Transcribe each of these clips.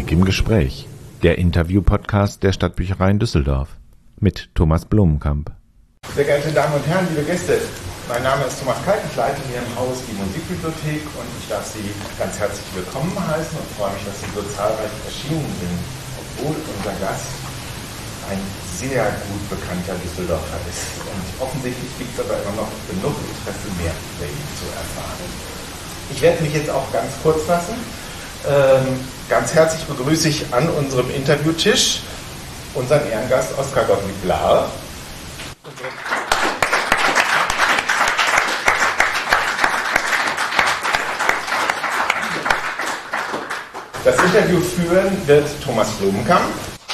Musik im Gespräch. Der Interview-Podcast der Stadtbüchereien Düsseldorf mit Thomas Blumenkamp. Sehr geehrte Damen und Herren, liebe Gäste, mein Name ist Thomas Kalk, ich leite hier im Haus die Musikbibliothek und ich darf Sie ganz herzlich willkommen heißen und freue mich, dass Sie so zahlreich erschienen sind, obwohl unser Gast ein sehr gut bekannter Düsseldorfer ist. Und offensichtlich gibt es aber immer noch genug Interesse, mehr über ihn zu erfahren. Ich werde mich jetzt auch ganz kurz fassen. Ganz herzlich begrüße ich an unserem Interviewtisch unseren Ehrengast Oskar Gottlieb Blahr. Das Interview führen wird Thomas Blumenkamp.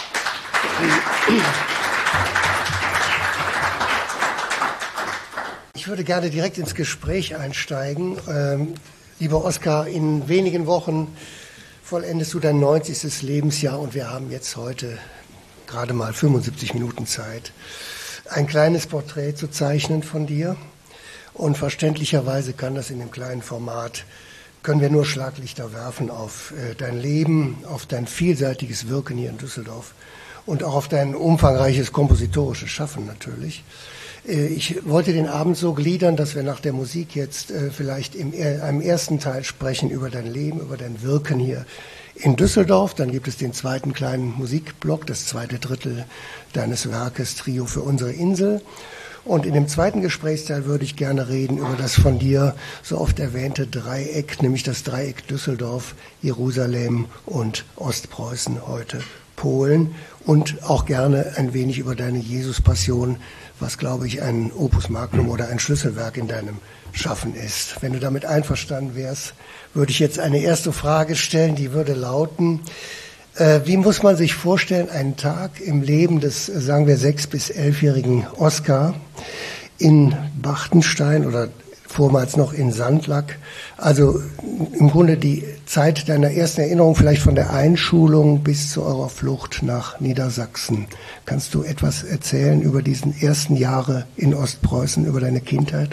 Ich würde gerne direkt ins Gespräch einsteigen. Lieber Oskar, in wenigen Wochen vollendest du dein 90. Lebensjahr und wir haben jetzt heute gerade mal 75 Minuten Zeit, ein kleines Porträt zu zeichnen von dir. Und verständlicherweise kann das in dem kleinen Format, können wir nur Schlaglichter werfen auf dein Leben, auf dein vielseitiges Wirken hier in Düsseldorf und auch auf dein umfangreiches kompositorisches Schaffen natürlich. Ich wollte den Abend so gliedern, dass wir nach der Musik jetzt vielleicht einem ersten Teil sprechen über dein Leben, über dein Wirken hier in Düsseldorf. Dann gibt es den zweiten kleinen Musikblock, das zweite Drittel deines Werkes Trio für unsere Insel. Und in dem zweiten Gesprächsteil würde ich gerne reden über das von dir so oft erwähnte Dreieck, nämlich das Dreieck Düsseldorf, Jerusalem und Ostpreußen, heute Polen. Und auch gerne ein wenig über deine Jesus-Passion, was, glaube ich, ein Opus Magnum oder ein Schlüsselwerk in deinem Schaffen ist. Wenn du damit einverstanden wärst, würde ich jetzt eine erste Frage stellen, die würde lauten: Wie muss man sich vorstellen, einen Tag im Leben des, sagen wir, 6- bis 11-jährigen Oskar in Bachtenstein oder vormals noch in Sandlack? Also im Grunde die Zeit deiner ersten Erinnerung, vielleicht von der Einschulung bis zu eurer Flucht nach Niedersachsen. Kannst du etwas erzählen über diesen ersten Jahre in Ostpreußen, über deine Kindheit?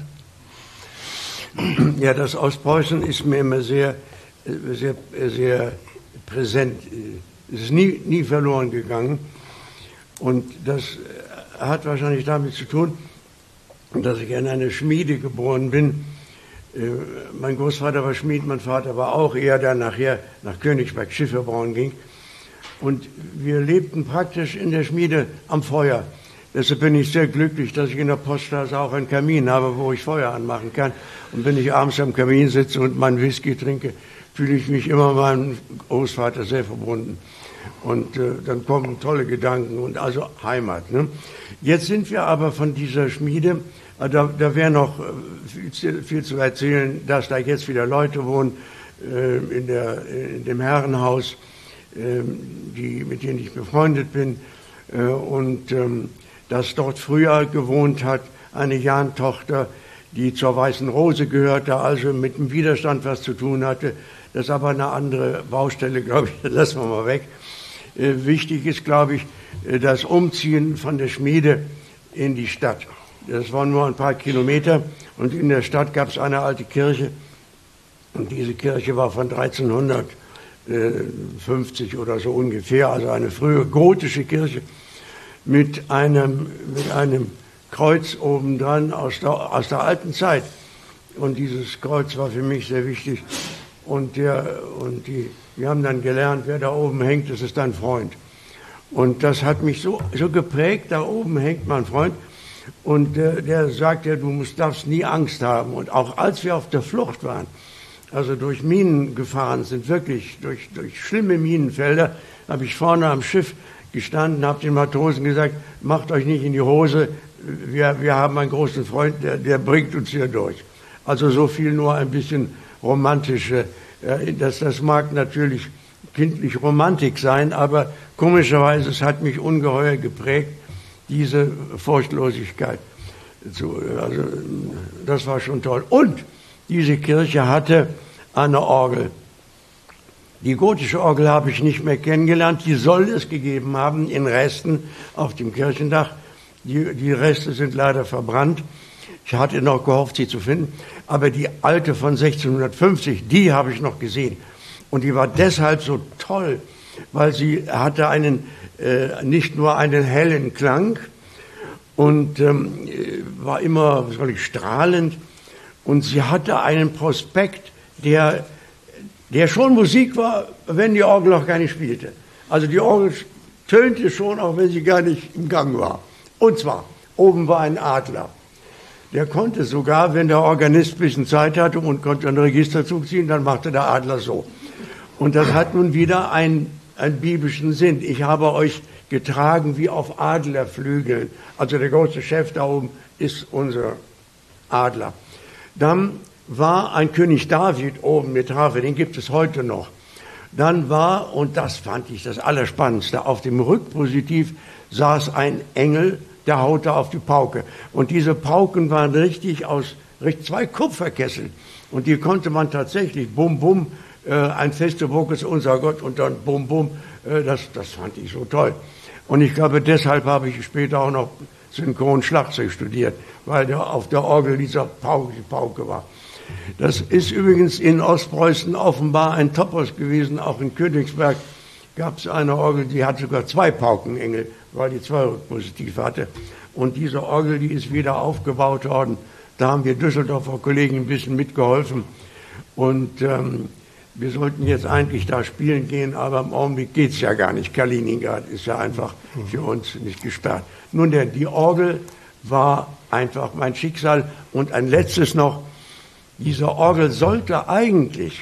Ja, das Ostpreußen ist mir immer sehr präsent. Es ist nie verloren gegangen. Und das hat wahrscheinlich damit zu tun, dass ich in einer Schmiede geboren bin. Mein Großvater war Schmied, mein Vater war auch, eher dann nachher nach Königsberg Schiffe bauen ging. Und wir lebten praktisch in der Schmiede am Feuer. Deshalb bin ich sehr glücklich, dass ich in der Poststraße auch einen Kamin habe, wo ich Feuer anmachen kann. Und wenn ich abends am Kamin sitze und meinen Whisky trinke, fühle ich mich immer meinem Großvater sehr verbunden. Und dann kommen tolle Gedanken und also Heimat. Ne? Jetzt sind wir aber von dieser Schmiede, da wäre noch viel zu erzählen, dass da jetzt wieder Leute wohnen in dem Herrenhaus, mit denen ich befreundet bin, und dass dort früher gewohnt hat eine Jahntochter, die zur Weißen Rose gehörte, also mit dem Widerstand was zu tun hatte. Das ist aber eine andere Baustelle, glaube ich, das lassen wir mal weg. Wichtig ist, glaube ich, das Umziehen von der Schmiede in die Stadt. Das waren nur ein paar Kilometer und in der Stadt gab es eine alte Kirche und diese Kirche war von 1350 oder so ungefähr, also eine frühe gotische Kirche mit einem Kreuz obendran aus der alten Zeit. Und dieses Kreuz war für mich sehr wichtig. Wir haben dann gelernt, wer da oben hängt, das ist dein Freund. Und das hat mich so geprägt, da oben hängt mein Freund. Und der sagt ja, darfst nie Angst haben. Und auch als wir auf der Flucht waren, also durch Minen gefahren sind, wirklich durch schlimme Minenfelder, habe ich vorne am Schiff gestanden, habe den Matrosen gesagt, macht euch nicht in die Hose, wir haben einen großen Freund, der bringt uns hier durch. Also so viel nur ein bisschen romantische, das mag natürlich kindlich Romantik sein, aber komischerweise, es hat mich ungeheuer geprägt, diese Furchtlosigkeit. Also das war schon toll. Und diese Kirche hatte eine Orgel. Die gotische Orgel habe ich nicht mehr kennengelernt, die soll es gegeben haben in Resten auf dem Kirchendach. Die Reste sind leider verbrannt. Ich hatte noch gehofft, sie zu finden. Aber die alte von 1650, die habe ich noch gesehen. Und die war deshalb so toll, weil sie hatte nicht nur einen hellen Klang und war immer, strahlend, und sie hatte einen Prospekt, der schon Musik war, wenn die Orgel noch gar nicht spielte. Also die Orgel tönte schon, auch wenn sie gar nicht im Gang war. Und zwar, oben war ein Adler. Der konnte sogar, wenn der Organist ein bisschen Zeit hatte und konnte einen Registerzug ziehen, dann machte der Adler so. Und das hat nun wieder einen biblischen Sinn. Ich habe euch getragen wie auf Adlerflügeln. Also der große Chef da oben ist unser Adler. Dann war ein König David oben mit Harfe, den gibt es heute noch. Dann war, und das fand ich das Allerspannendste, auf dem Rückpositiv saß ein Engel, der haute auf die Pauke. Und diese Pauken waren richtig aus 2 Kupferkessel. Und die konnte man tatsächlich, bum, bum, ein feste Burg ist unser Gott, und dann bum, bum, das fand ich so toll. Und ich glaube, deshalb habe ich später auch noch synchron Schlagzeug studiert, weil auf der Orgel dieser Pauke war. Das ist übrigens in Ostpreußen offenbar ein Topos gewesen. Auch in Königsberg gab es eine Orgel, die hat sogar 2 Paukenengel, weil die 2 Rückpositiv hatte. Und diese Orgel, die ist wieder aufgebaut worden. Da haben wir Düsseldorfer Kollegen ein bisschen mitgeholfen. Und wir sollten jetzt eigentlich da spielen gehen, aber im Augenblick geht es ja gar nicht. Kaliningrad ist ja einfach für uns nicht gesperrt. Nun, die Orgel war einfach mein Schicksal. Und ein letztes noch: Diese Orgel sollte eigentlich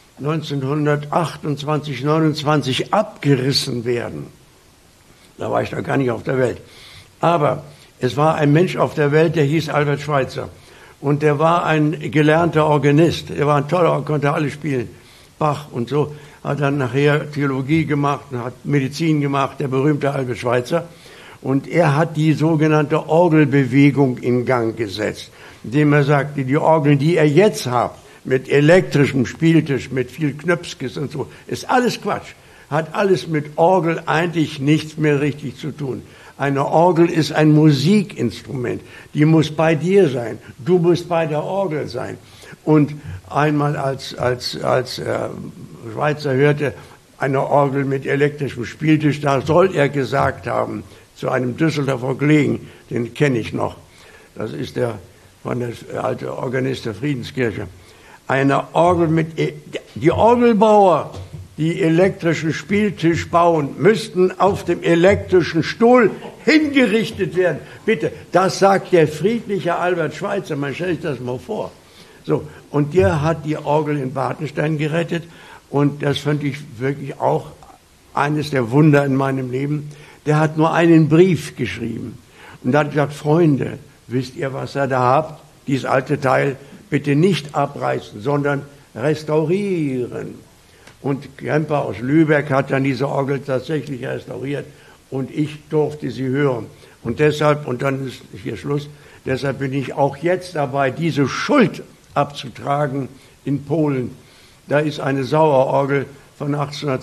1928, 29 abgerissen werden. Da war ich da gar nicht auf der Welt. Aber es war ein Mensch auf der Welt, der hieß Albert Schweitzer. Und der war ein gelernter Organist. Er war ein toller, konnte alles spielen. Bach und so. Hat dann nachher Theologie gemacht, hat Medizin gemacht, der berühmte Albert Schweitzer. Und er hat die sogenannte Orgelbewegung in Gang gesetzt, indem er sagte, die Orgeln, die ihr jetzt habt, mit elektrischem Spieltisch, mit viel Knöpskes und so, ist alles Quatsch. Hat alles mit Orgel eigentlich nichts mehr richtig zu tun. Eine Orgel ist ein Musikinstrument. Die muss bei dir sein. Du musst bei der Orgel sein. Und einmal als Schweitzer hörte, eine Orgel mit elektrischem Spieltisch, da soll er gesagt haben, zu einem Düsseldorfer Kollegen, den kenne ich noch. Das ist der alte Organist der Friedenskirche. Eine Orgel die Orgelbauer, die elektrischen Spieltisch bauen, müssten auf dem elektrischen Stuhl hingerichtet werden. Bitte, das sagt der friedliche Albert Schweitzer, man stellt sich das mal vor. So, und der hat die Orgel in Bartenstein gerettet, und das fand ich wirklich auch eines der Wunder in meinem Leben. Der hat nur einen Brief geschrieben und hat gesagt: Freunde, wisst ihr, was ihr da habt? Dieses alte Teil bitte nicht abreißen, sondern restaurieren. Und Kemper aus Lübeck hat dann diese Orgel tatsächlich restauriert, und ich durfte sie hören. Und deshalb, und dann ist hier Schluss, deshalb bin ich auch jetzt dabei, diese Schuld abzutragen in Polen. Da ist eine Sauerorgel von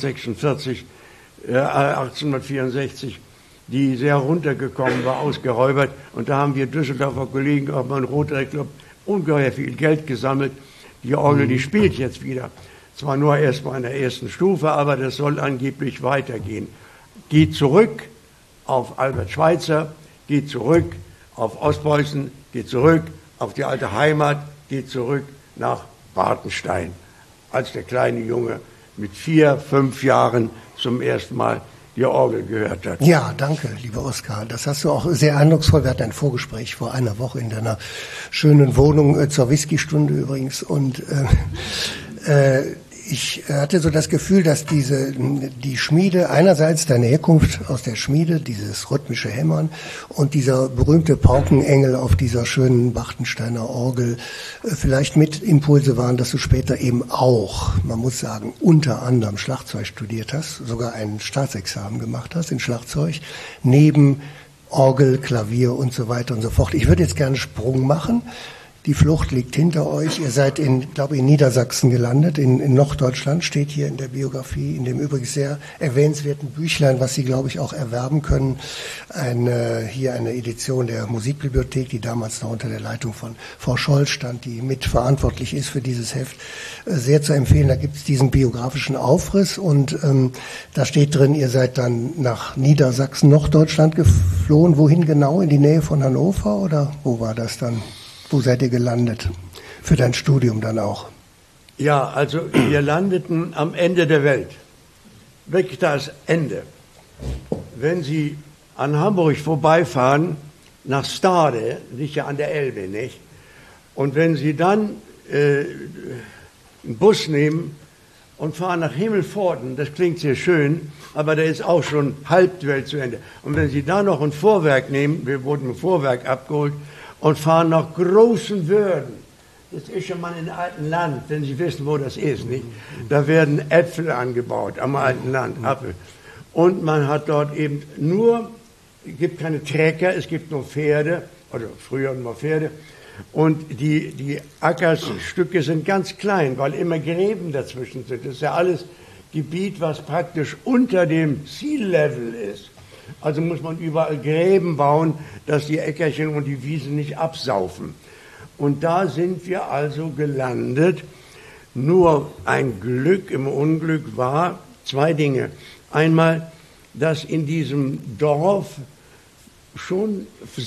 1864, die sehr runtergekommen war, ausgeräubert. Und da haben wir Düsseldorfer Kollegen, auch beim Rotary Club, ungeheuer viel Geld gesammelt. Die Orgel, die spielt jetzt wieder. Zwar nur erst mal in der ersten Stufe, aber das soll angeblich weitergehen. Geht zurück auf Albert Schweitzer, geht zurück auf Ostpreußen, geht zurück auf die alte Heimat, geht zurück nach Bartenstein, als der kleine Junge mit 4, 5 Jahren zum ersten Mal die Orgel gehört hat. Ja, danke, lieber Oskar. Das hast du auch sehr eindrucksvoll. Wir hatten ein Vorgespräch vor einer Woche in deiner schönen Wohnung, zur Whiskystunde übrigens. Und ich hatte so das Gefühl, dass die Schmiede, einerseits deine Herkunft aus der Schmiede, dieses rhythmische Hämmern, und dieser berühmte Paukenengel auf dieser schönen Bartensteiner Orgel vielleicht mit Impulse waren, dass du später eben auch, man muss sagen, unter anderem Schlagzeug studiert hast, sogar ein Staatsexamen gemacht hast in Schlagzeug, neben Orgel, Klavier und so weiter und so fort. Ich würde jetzt gerne einen Sprung machen. Die Flucht liegt hinter euch. Ihr seid in Niedersachsen gelandet, in Norddeutschland, steht hier in der Biografie, in dem übrigens sehr erwähnenswerten Büchlein, was Sie, glaube ich, auch erwerben können. Hier eine Edition der Musikbibliothek, die damals noch unter der Leitung von Frau Scholl stand, die mitverantwortlich ist für dieses Heft. Sehr zu empfehlen, da gibt es diesen biografischen Aufriss und da steht drin, ihr seid dann nach Niedersachsen, Norddeutschland geflohen. Wohin genau? In die Nähe von Hannover oder wo war das dann? Wo seid ihr gelandet? Für dein Studium dann auch? Ja, also wir landeten am Ende der Welt. Wirklich das Ende. Wenn Sie an Hamburg vorbeifahren, nach Stade, liegt ja an der Elbe, nicht? Und wenn Sie dann einen Bus nehmen und fahren nach Himmelpforten, das klingt sehr schön, aber da ist auch schon halb die Welt zu Ende. Und wenn Sie da noch ein Vorwerk nehmen, wir wurden im Vorwerk abgeholt, und fahren nach großen Würden. Das ist schon mal in alten Land, wenn Sie wissen, wo das ist, nicht? Da werden Äpfel angebaut am alten Land, Apfel. Und man hat dort eben es gibt keine Trecker, es gibt nur Pferde, oder früher nur Pferde. Und die Ackerstücke sind ganz klein, weil immer Gräben dazwischen sind. Das ist ja alles Gebiet, was praktisch unter dem Sea Level ist. Also muss man überall Gräben bauen, dass die Äckerchen und die Wiesen nicht absaufen. Und da sind wir also gelandet. Nur ein Glück im Unglück war zwei Dinge. Einmal, dass in diesem Dorf schon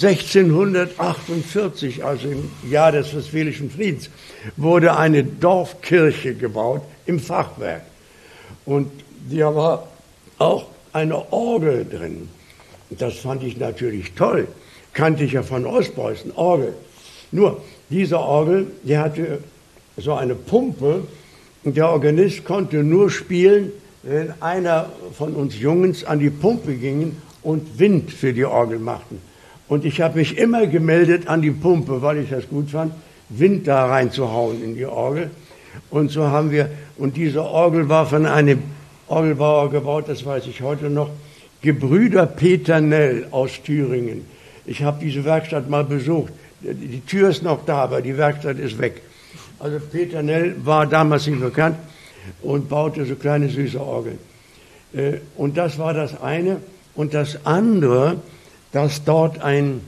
1648, also im Jahr des Westfälischen Friedens, wurde eine Dorfkirche gebaut im Fachwerk. Und da war auch eine Orgel drin. Das fand ich natürlich toll. Kannte ich ja von Ostpreußen, Orgel. Nur, diese Orgel, die hatte so eine Pumpe und der Organist konnte nur spielen, wenn einer von uns Jungs an die Pumpe ging und Wind für die Orgel machten. Und ich habe mich immer gemeldet an die Pumpe, weil ich das gut fand, Wind da reinzuhauen in die Orgel. Und so haben wir, und diese Orgel war von einem Orgelbauer gebaut, das weiß ich heute noch, Gebrüder Peternell aus Thüringen. Ich habe diese Werkstatt mal besucht. Die Tür ist noch da, aber die Werkstatt ist weg. Also Peternell war damals nicht bekannt und baute so kleine süße Orgeln. Und das war das eine. Und das andere, dass dort ein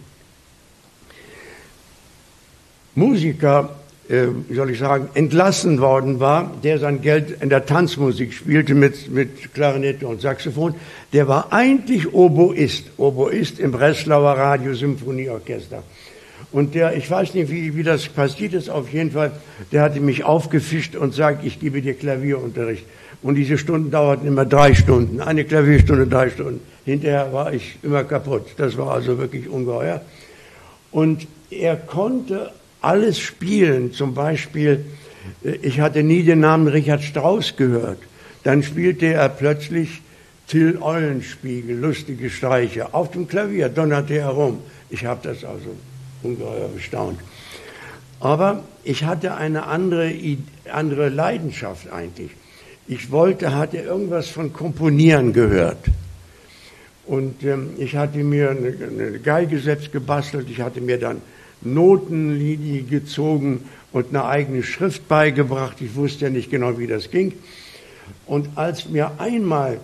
Musiker, entlassen worden war, der sein Geld in der Tanzmusik spielte mit Klarinette und Saxophon, der war eigentlich Oboist im Breslauer Radiosymphonieorchester. Und ich weiß nicht, wie das passiert ist, auf jeden Fall, der hatte mich aufgefischt und sagt, ich gebe dir Klavierunterricht. Und diese Stunden dauerten immer 3 Stunden, eine Klavierstunde 3 Stunden. Hinterher war ich immer kaputt. Das war also wirklich ungeheuer. Und er konnte alles spielen, zum Beispiel, ich hatte nie den Namen Richard Strauss gehört. Dann spielte er plötzlich Till Eulenspiegel, lustige Streiche, auf dem Klavier, donnerte er herum. Ich habe das also ungeheuer bestaunt. Aber ich hatte eine andere Leidenschaft eigentlich. Ich hatte irgendwas von Komponieren gehört. Und ich hatte mir eine Geige selbst gebastelt, ich hatte mir dann Notenlinie gezogen und eine eigene Schrift beigebracht. Ich wusste ja nicht genau, wie das ging. Und als wir einmal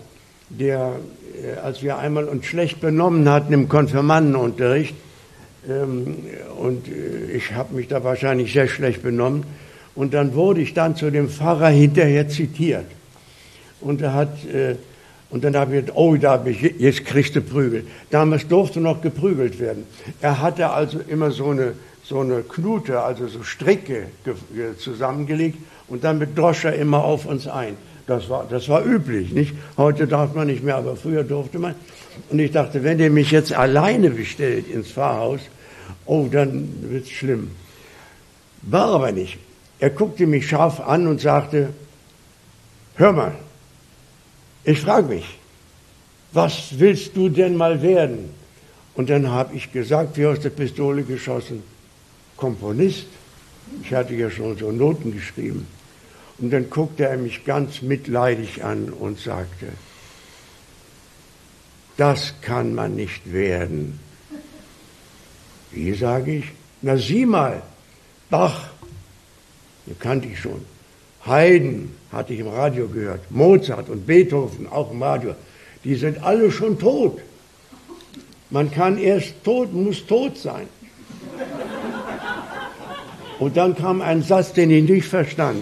uns schlecht benommen hatten im Konfirmandenunterricht, und ich habe mich da wahrscheinlich sehr schlecht benommen, und dann wurde ich dann zu dem Pfarrer hinterher zitiert. Und dann habe ich gedacht, jetzt kriegst du Prügel. Damals durfte noch geprügelt werden. Er hatte also immer so eine Knute, also so Stricke zusammengelegt und damit drosch er immer auf uns ein. Das war üblich, nicht? Heute darf man nicht mehr, aber früher durfte man. Und ich dachte, wenn der mich jetzt alleine bestellt ins Pfarrhaus, dann wird's schlimm. War aber nicht. Er guckte mich scharf an und sagte, hör mal, ich frage mich, was willst du denn mal werden? Und dann habe ich gesagt, wie aus der Pistole geschossen, Komponist. Ich hatte ja schon so Noten geschrieben. Und dann guckte er mich ganz mitleidig an und sagte, das kann man nicht werden. Wie, sage ich? Na sieh mal, Bach, den kannte ich schon. Haydn hatte ich im Radio gehört. Mozart und Beethoven auch im Radio. Die sind alle schon tot. Man muss tot sein. Und dann kam ein Satz, den ich nicht verstand.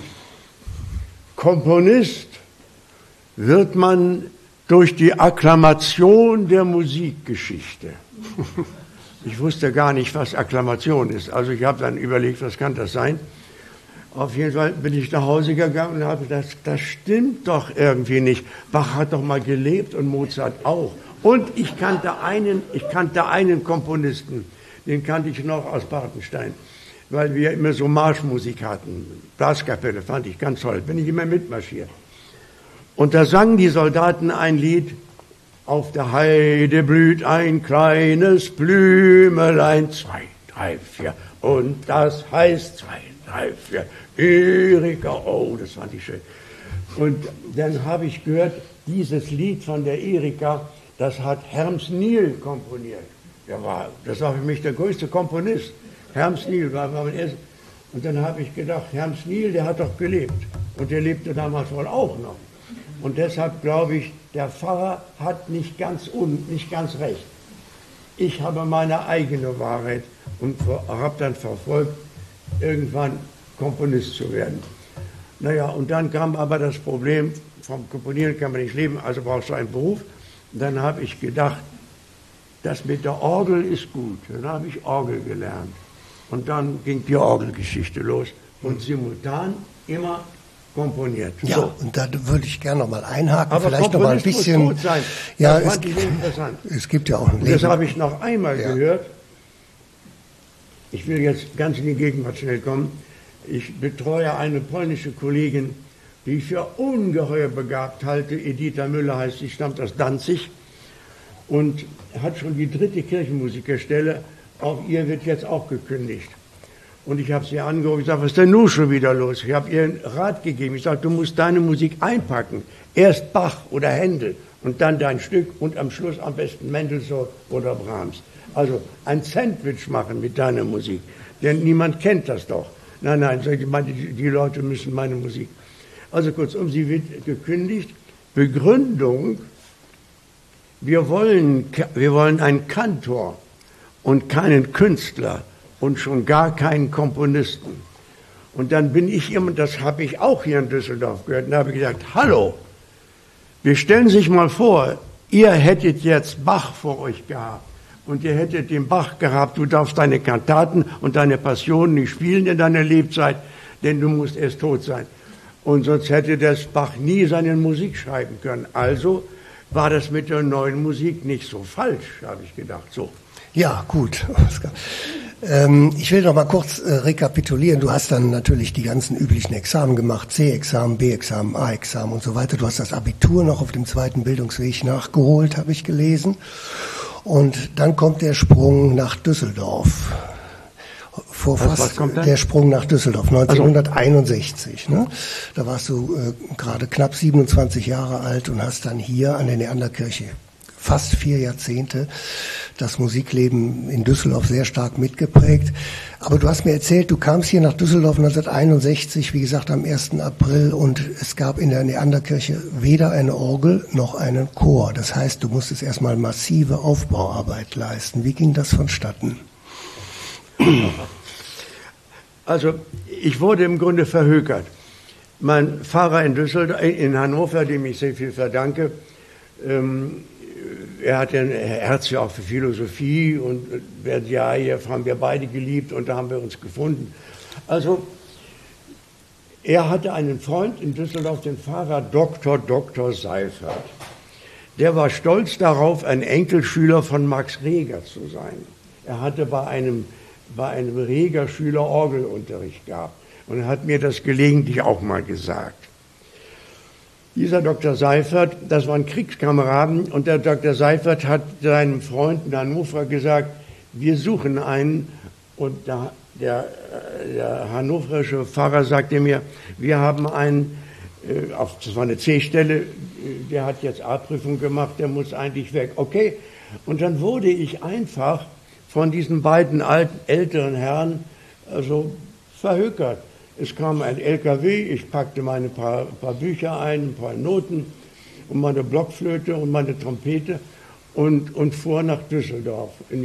Komponist wird man durch die Akklamation der Musikgeschichte. Ich wusste gar nicht, was Akklamation ist. Also ich habe dann überlegt, was kann das sein? Auf jeden Fall bin ich nach Hause gegangen und habe gedacht, das stimmt doch irgendwie nicht. Bach hat doch mal gelebt und Mozart auch. Und ich kannte einen Komponisten, den kannte ich noch aus Bartenstein, weil wir immer so Marschmusik hatten. Blaskapelle fand ich ganz toll, bin ich immer mitmarschiert. Und da sangen die Soldaten ein Lied, auf der Heide blüht ein kleines Blümelein, 2, 3, 4, und das heißt 2, 3, 4, Erika, oh, das fand ich schön. Und dann habe ich gehört, dieses Lied von der Erika, das hat Herms Niel komponiert. Das war für mich der größte Komponist. Herms Niel war mein erstes. Und dann habe ich gedacht, Herms Niel, der hat doch gelebt. Und der lebte damals wohl auch noch. Und deshalb glaube ich, der Pfarrer hat nicht ganz recht. Ich habe meine eigene Wahrheit und habe dann verfolgt, irgendwann Komponist zu werden. Naja, und dann kam aber das Problem, vom Komponieren kann man nicht leben, also brauchst du einen Beruf. Und dann habe ich gedacht, das mit der Orgel ist gut. Dann habe ich Orgel gelernt. Und dann ging die Orgelgeschichte los und simultan immer komponiert. Ja, so. Und da würde ich gerne noch mal einhaken, aber vielleicht noch mal ein bisschen. Muss gut sein. Ja, das fand ich interessant. Es gibt ja auch ein Leben. Das habe ich noch einmal gehört. Ich will jetzt ganz in die Gegenwart schnell kommen. Ich betreue eine polnische Kollegin, die ich für ungeheuer begabt halte. Editha Müller heißt sie, stammt aus Danzig und hat schon die 3. Kirchenmusikerstelle. Auf ihr wird jetzt auch gekündigt. Und ich habe sie angerufen, ich sage, was ist denn nun schon wieder los? Ich habe ihr einen Rat gegeben. Ich sage, du musst deine Musik einpacken. Erst Bach oder Händel und dann dein Stück und am Schluss am besten Mendelssohn oder Brahms. Also ein Sandwich machen mit deiner Musik. Denn niemand kennt das doch. Nein, die Leute müssen meine Musik. Also kurzum, sie wird gekündigt. Begründung, wir wollen einen Kantor und keinen Künstler und schon gar keinen Komponisten. Und dann bin ich immer, das habe ich auch hier in Düsseldorf gehört, und da habe ich gesagt, hallo, wir stellen sich mal vor, ihr hättet jetzt Bach vor euch gehabt und ihr hättet den Bach gehabt, du darfst deine Kantaten und deine Passionen nicht spielen in deiner Lebzeit, denn du musst erst tot sein. Und sonst hätte das Bach nie seine Musik schreiben können. Also war das mit der neuen Musik nicht so falsch, habe ich gedacht. So. Ja, gut, Oskar. Ich will noch mal kurz rekapitulieren. Du hast dann natürlich die ganzen üblichen Examen gemacht, C-Examen, B-Examen, A-Examen und so weiter. Du hast das Abitur noch auf dem 2. Bildungsweg nachgeholt, habe ich gelesen. Und dann kommt der Sprung nach Düsseldorf. Der Sprung nach Düsseldorf, 1961. Ne? Da warst du gerade knapp 27 Jahre alt und hast dann hier an der Neanderkirche fast 4 Jahrzehnte das Musikleben in Düsseldorf sehr stark mitgeprägt. Aber du hast mir erzählt, du kamst hier nach Düsseldorf 1961, wie gesagt am 1. April, und es gab in der Neanderkirche weder eine Orgel noch einen Chor. Das heißt, du musstest erstmal massive Aufbauarbeit leisten. Wie ging das vonstatten? Also ich wurde im Grunde verhökert. Mein Pfarrer in Hannover, dem ich sehr viel verdanke, er hat ein Herz ja auch für Philosophie und ja, hier haben wir beide geliebt und da haben wir uns gefunden. Also er hatte einen Freund in Düsseldorf, den Pfarrer Dr. Seifert. Der war stolz darauf, ein Enkelschüler von Max Reger zu sein. Er hatte bei einem Reger-Schüler Orgelunterricht gehabt und hat mir das gelegentlich auch mal gesagt. Dieser Dr. Seifert, das waren Kriegskameraden, und der Dr. Seifert hat seinem Freund in Hannover gesagt, wir suchen einen, und der hannoverische Pfarrer sagte mir, wir haben einen, das war eine C-Stelle, der hat jetzt A-Prüfung gemacht, der muss eigentlich weg. Okay, und dann wurde ich einfach von diesen beiden älteren Herren also verhökert. Es kam ein LKW, ich packte meine paar Bücher ein, ein paar Noten und meine Blockflöte und meine Trompete und fuhr nach Düsseldorf in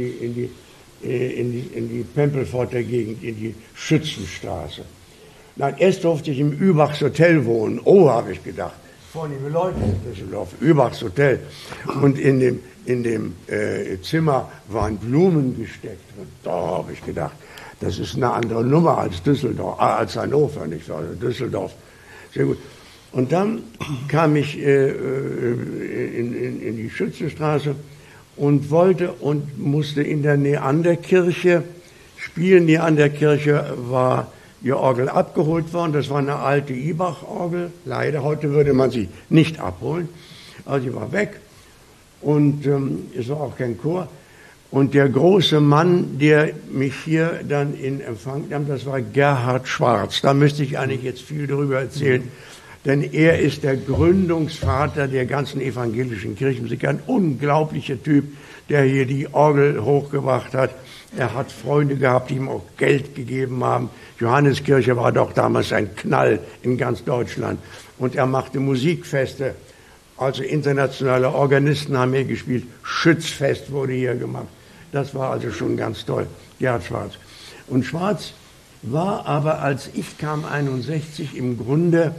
die Pempelforter Gegend, in die Schützenstraße. Nein, erst durfte ich im Übachs Hotel wohnen. Oh, habe ich gedacht. Vornehme Leute in Düsseldorf, Übachs Hotel. Und in dem Zimmer waren Blumen gesteckt. Und da habe ich gedacht, das ist eine andere Nummer als Düsseldorf, als Hannover, nicht wahr? Also Düsseldorf. Sehr gut. Und dann kam ich in die Schützenstraße und musste in der Neanderkirche spielen. Neanderkirche war die Orgel abgeholt worden. Das war eine alte Ibach-Orgel. Leider, heute würde man sie nicht abholen. Also sie war weg. Und es war auch kein Chor. Und der große Mann, der mich hier dann in Empfang nahm, das war Gerhard Schwarz. Da müsste ich eigentlich jetzt viel darüber erzählen. Denn er ist der Gründungsvater der ganzen evangelischen Kirchenmusik. Ein unglaublicher Typ, der hier die Orgel hochgebracht hat. Er hat Freunde gehabt, die ihm auch Geld gegeben haben. Johanneskirche war doch damals ein Knall in ganz Deutschland. Und er machte Musikfeste. Also internationale Organisten haben hier gespielt. Schützfest wurde hier gemacht. Das war also schon ganz toll. Gerhard Schwarz. Und Schwarz war aber, als ich kam, 61, im Grunde,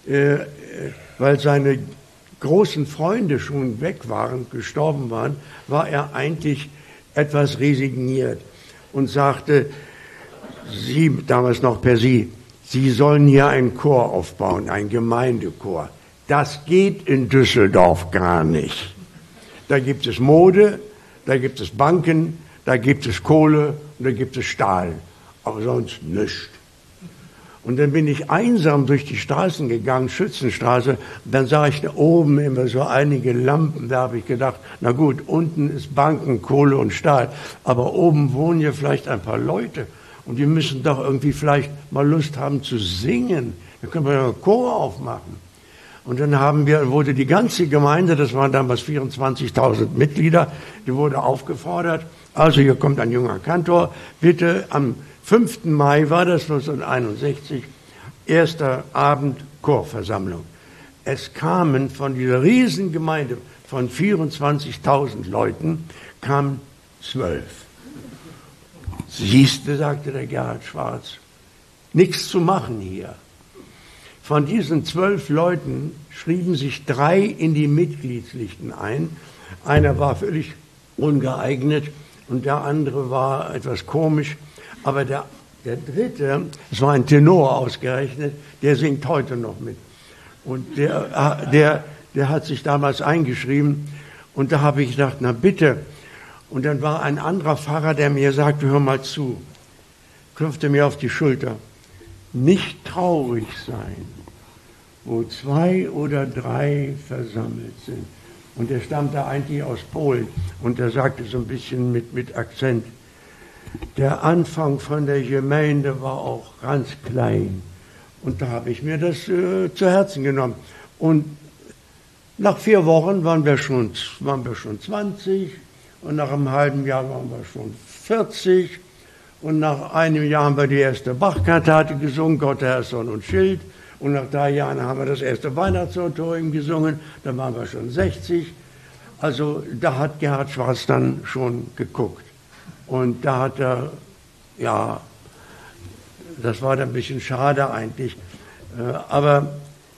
weil seine großen Freunde schon weg waren, gestorben waren, war er eigentlich etwas resigniert und sagte, Sie, damals noch per Sie sollen hier einen Chor aufbauen, einen Gemeindechor. Das geht in Düsseldorf gar nicht. Da gibt es Mode, da gibt es Banken, da gibt es Kohle und da gibt es Stahl, aber sonst nichts. Und dann bin ich einsam durch die Straßen gegangen, Schützenstraße, und dann sah ich da oben immer so einige Lampen, da habe ich gedacht, na gut, unten ist Banken, Kohle und Stahl, aber oben wohnen ja vielleicht ein paar Leute und die müssen doch irgendwie vielleicht mal Lust haben zu singen, da können wir ja einen Chor aufmachen. Und dann wurde die ganze Gemeinde, das waren damals 24.000 Mitglieder, die wurde aufgefordert, also hier kommt ein junger Kantor, bitte am 5. Mai war das 1961, erster Abend Chorversammlung. Es kamen von dieser Riesengemeinde von 24.000 Leuten, kamen 12. Siehste, sagte der Gerhard Schwarz, nichts zu machen hier. Von diesen 12 Leuten schrieben sich 3 in die Mitgliedslisten ein. Einer war völlig ungeeignet und der andere war etwas komisch. Aber der dritte, es war ein Tenor ausgerechnet, der singt heute noch mit. Und der hat sich damals eingeschrieben. Und da habe ich gedacht, na bitte. Und dann war ein anderer Pfarrer, der mir sagte, hör mal zu. Klopfte mir auf die Schulter. Nicht traurig sein, wo 2 oder 3 versammelt sind. Und der stammte eigentlich aus Polen. Und er sagte so ein bisschen mit Akzent, der Anfang von der Gemeinde war auch ganz klein. Und da habe ich mir das zu Herzen genommen. Und nach 4 Wochen waren wir schon 20 und nach einem halben Jahr waren wir schon 40 und nach einem Jahr haben wir die erste Bach-Kantate gesungen, Gott, Herr, Sonn und Schild. Und nach 3 Jahren haben wir das erste Weihnachtsoratorium gesungen, dann waren wir schon 60. Also da hat Gerhard Schwarz dann schon geguckt. Und da hat er, ja, das war dann ein bisschen schade eigentlich, aber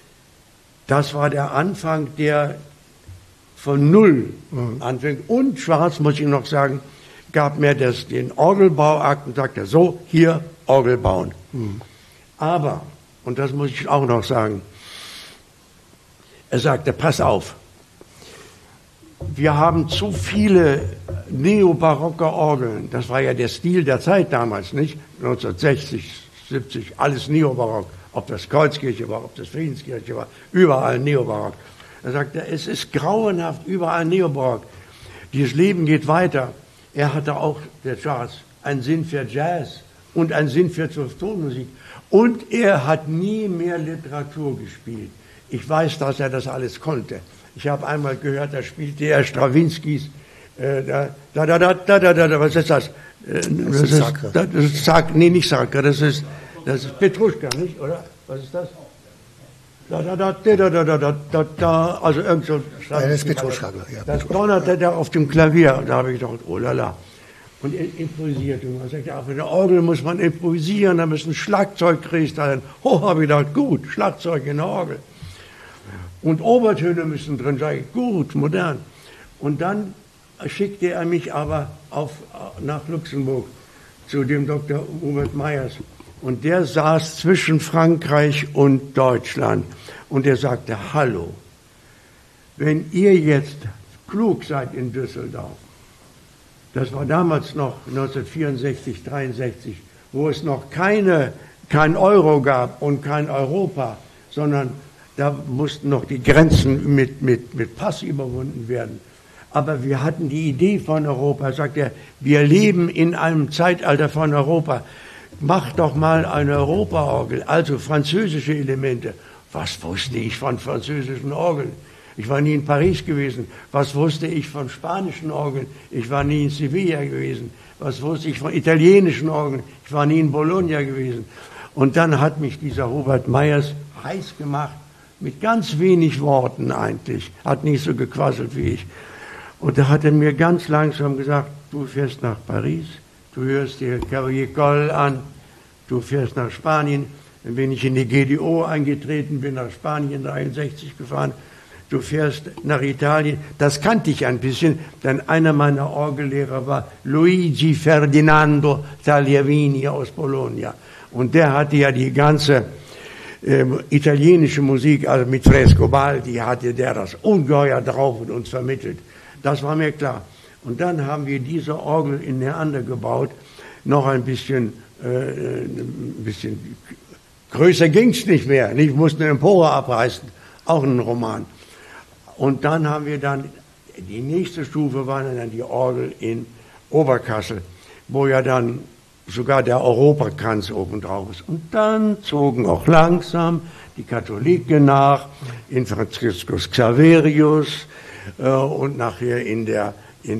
das war der Anfang, der von Null anfängt. Und Schwarz, muss ich noch sagen, gab mir den Orgelbauakt und sagte, so, hier Orgel bauen. Aber, und das muss ich auch noch sagen, er sagte, pass auf, wir haben zu viele neobarocke Orgeln. Das war ja der Stil der Zeit damals, nicht? 1960, 70, alles neobarock. Ob das Kreuzkirche war, ob das Friedenskirche war, überall neobarock. Er sagte, es ist grauenhaft, überall neobarock. Dieses Leben geht weiter. Er hatte auch, der Charles, einen Sinn für Jazz und einen Sinn für Tonmusik. Und er hat nie mehr Literatur gespielt. Ich weiß, dass er das alles konnte. Ich habe einmal gehört, da spielte er Strawinskys, was ist das? Das ist Sacre. Nee, nicht Sacre, das ist Das ist Petruschka, nicht, oder? Was ist das? Also irgend so. Ja, das ist Petruschka, ja. Das donnert er da auf dem Klavier. Da habe ich gedacht, oh lala. Und er improvisiert. Und man sagt, ja, für eine Orgel muss man improvisieren, da müssen Schlagzeug kriegst. Dann, habe ich gedacht, gut, Schlagzeug in der Orgel. Und Obertöne müssen drin sein, gut, modern. Und dann schickte er mich aber nach Luxemburg zu dem Dr. Hubert Meyers. Und der saß zwischen Frankreich und Deutschland. Und er sagte, hallo, wenn ihr jetzt klug seid in Düsseldorf, das war damals noch 1964, 63, wo es noch kein Euro gab und kein Europa, sondern da mussten noch die Grenzen mit Pass überwunden werden. Aber wir hatten die Idee von Europa, sagt er, wir leben in einem Zeitalter von Europa. Mach doch mal eine Europaorgel, also französische Elemente. Was wusste ich von französischen Orgeln? Ich war nie in Paris gewesen. Was wusste ich von spanischen Orgeln? Ich war nie in Sevilla gewesen. Was wusste ich von italienischen Orgeln? Ich war nie in Bologna gewesen. Und dann hat mich dieser Hubert Meyers heiß gemacht, mit ganz wenig Worten eigentlich. Hat nicht so gequasselt wie ich. Und da hat er mir ganz langsam gesagt, du fährst nach Paris, du hörst dir Cavalier Coll an, du fährst nach Spanien. Dann bin ich in die GDO eingetreten, bin nach Spanien 63 gefahren. Du fährst nach Italien. Das kannte ich ein bisschen, denn einer meiner Orgellehrer war Luigi Ferdinando Tagliavini aus Bologna. Und der hatte ja die ganze italienische Musik, also mit Frescobaldi hatte der das ungeheuer drauf und uns vermittelt. Das war mir klar. Und dann haben wir diese Orgel in Neander gebaut, noch ein bisschen größer ging's nicht mehr. Ich musste eine Empore abreißen, auch ein Roman. Und dann haben wir die nächste Stufe war dann die Orgel in Oberkassel, wo ja dann sogar der Europakranz oben drauf ist. Und dann zogen auch langsam die Katholiken nach, in Franziskus Xaverius und nachher in der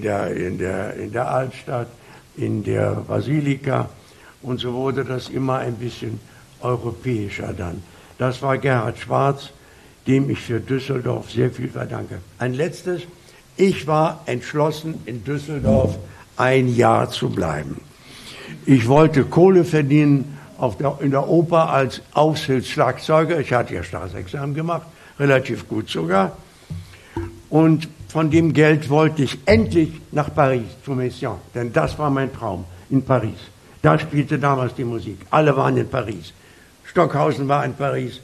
Altstadt, in der Basilika. Und so wurde das immer ein bisschen europäischer dann. Das war Gerhard Schwarz, dem ich für Düsseldorf sehr viel verdanke. Ein letztes, ich war entschlossen, in Düsseldorf ein Jahr zu bleiben. Ich wollte Kohle verdienen in der Oper als Aushilfsschlagzeuger. Ich hatte ja Staatsexamen gemacht, relativ gut sogar. Und von dem Geld wollte ich endlich nach Paris, zu Messiaen, denn das war mein Traum, in Paris. Da spielte damals die Musik. Alle waren in Paris. Stockhausen war in Paris.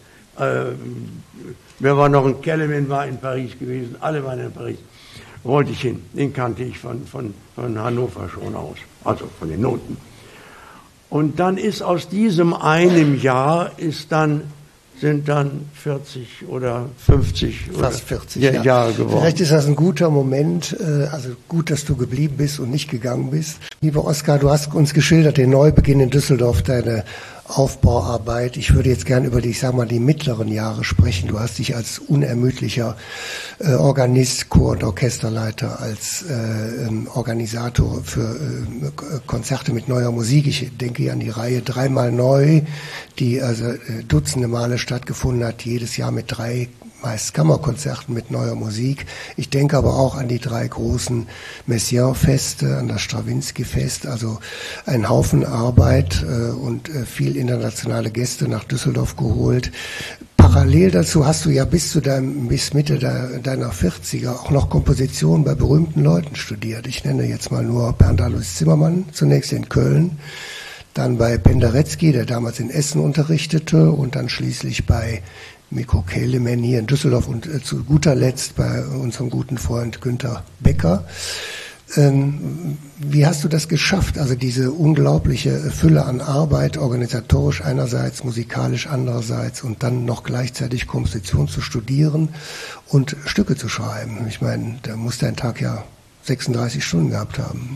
Wer war noch? Ein Kellerman war in Paris gewesen. Alle waren in Paris. Wollte ich hin. Den kannte ich von Hannover schon aus. Also von den Noten. Und dann ist aus diesem einem Jahr sind dann 40 oder 50 fast 40 Jahre geworden. Vielleicht ist das ein guter Moment, also gut, dass du geblieben bist und nicht gegangen bist. Lieber Oskar, du hast uns geschildert, den Neubeginn in Düsseldorf, deine Aufbauarbeit. Ich würde jetzt gern über die mittleren Jahre sprechen. Du hast dich als unermüdlicher Organist, Chor- und Orchesterleiter, als Organisator für Konzerte mit neuer Musik. Ich denke an die Reihe Dreimal Neu, die also dutzende Male stattgefunden hat, jedes Jahr mit 3 meist Kammerkonzerten mit neuer Musik. Ich denke aber auch an die 3 großen Messiaen-Feste, an das Strawinsky-Fest, also ein Haufen Arbeit und viel internationale Gäste nach Düsseldorf geholt. Parallel dazu hast du ja bis Mitte deiner 40er auch noch Komposition bei berühmten Leuten studiert. Ich nenne jetzt mal nur Bernd Alois Zimmermann, zunächst in Köln, dann bei Penderecki, der damals in Essen unterrichtete, und dann schließlich bei Mikko Kelemen hier in Düsseldorf und zu guter Letzt bei unserem guten Freund Günter Becker. Wie hast du das geschafft, also diese unglaubliche Fülle an Arbeit, organisatorisch einerseits, musikalisch andererseits, und dann noch gleichzeitig Komposition zu studieren und Stücke zu schreiben? Ich meine, da muss dein Tag ja 36 Stunden gehabt haben.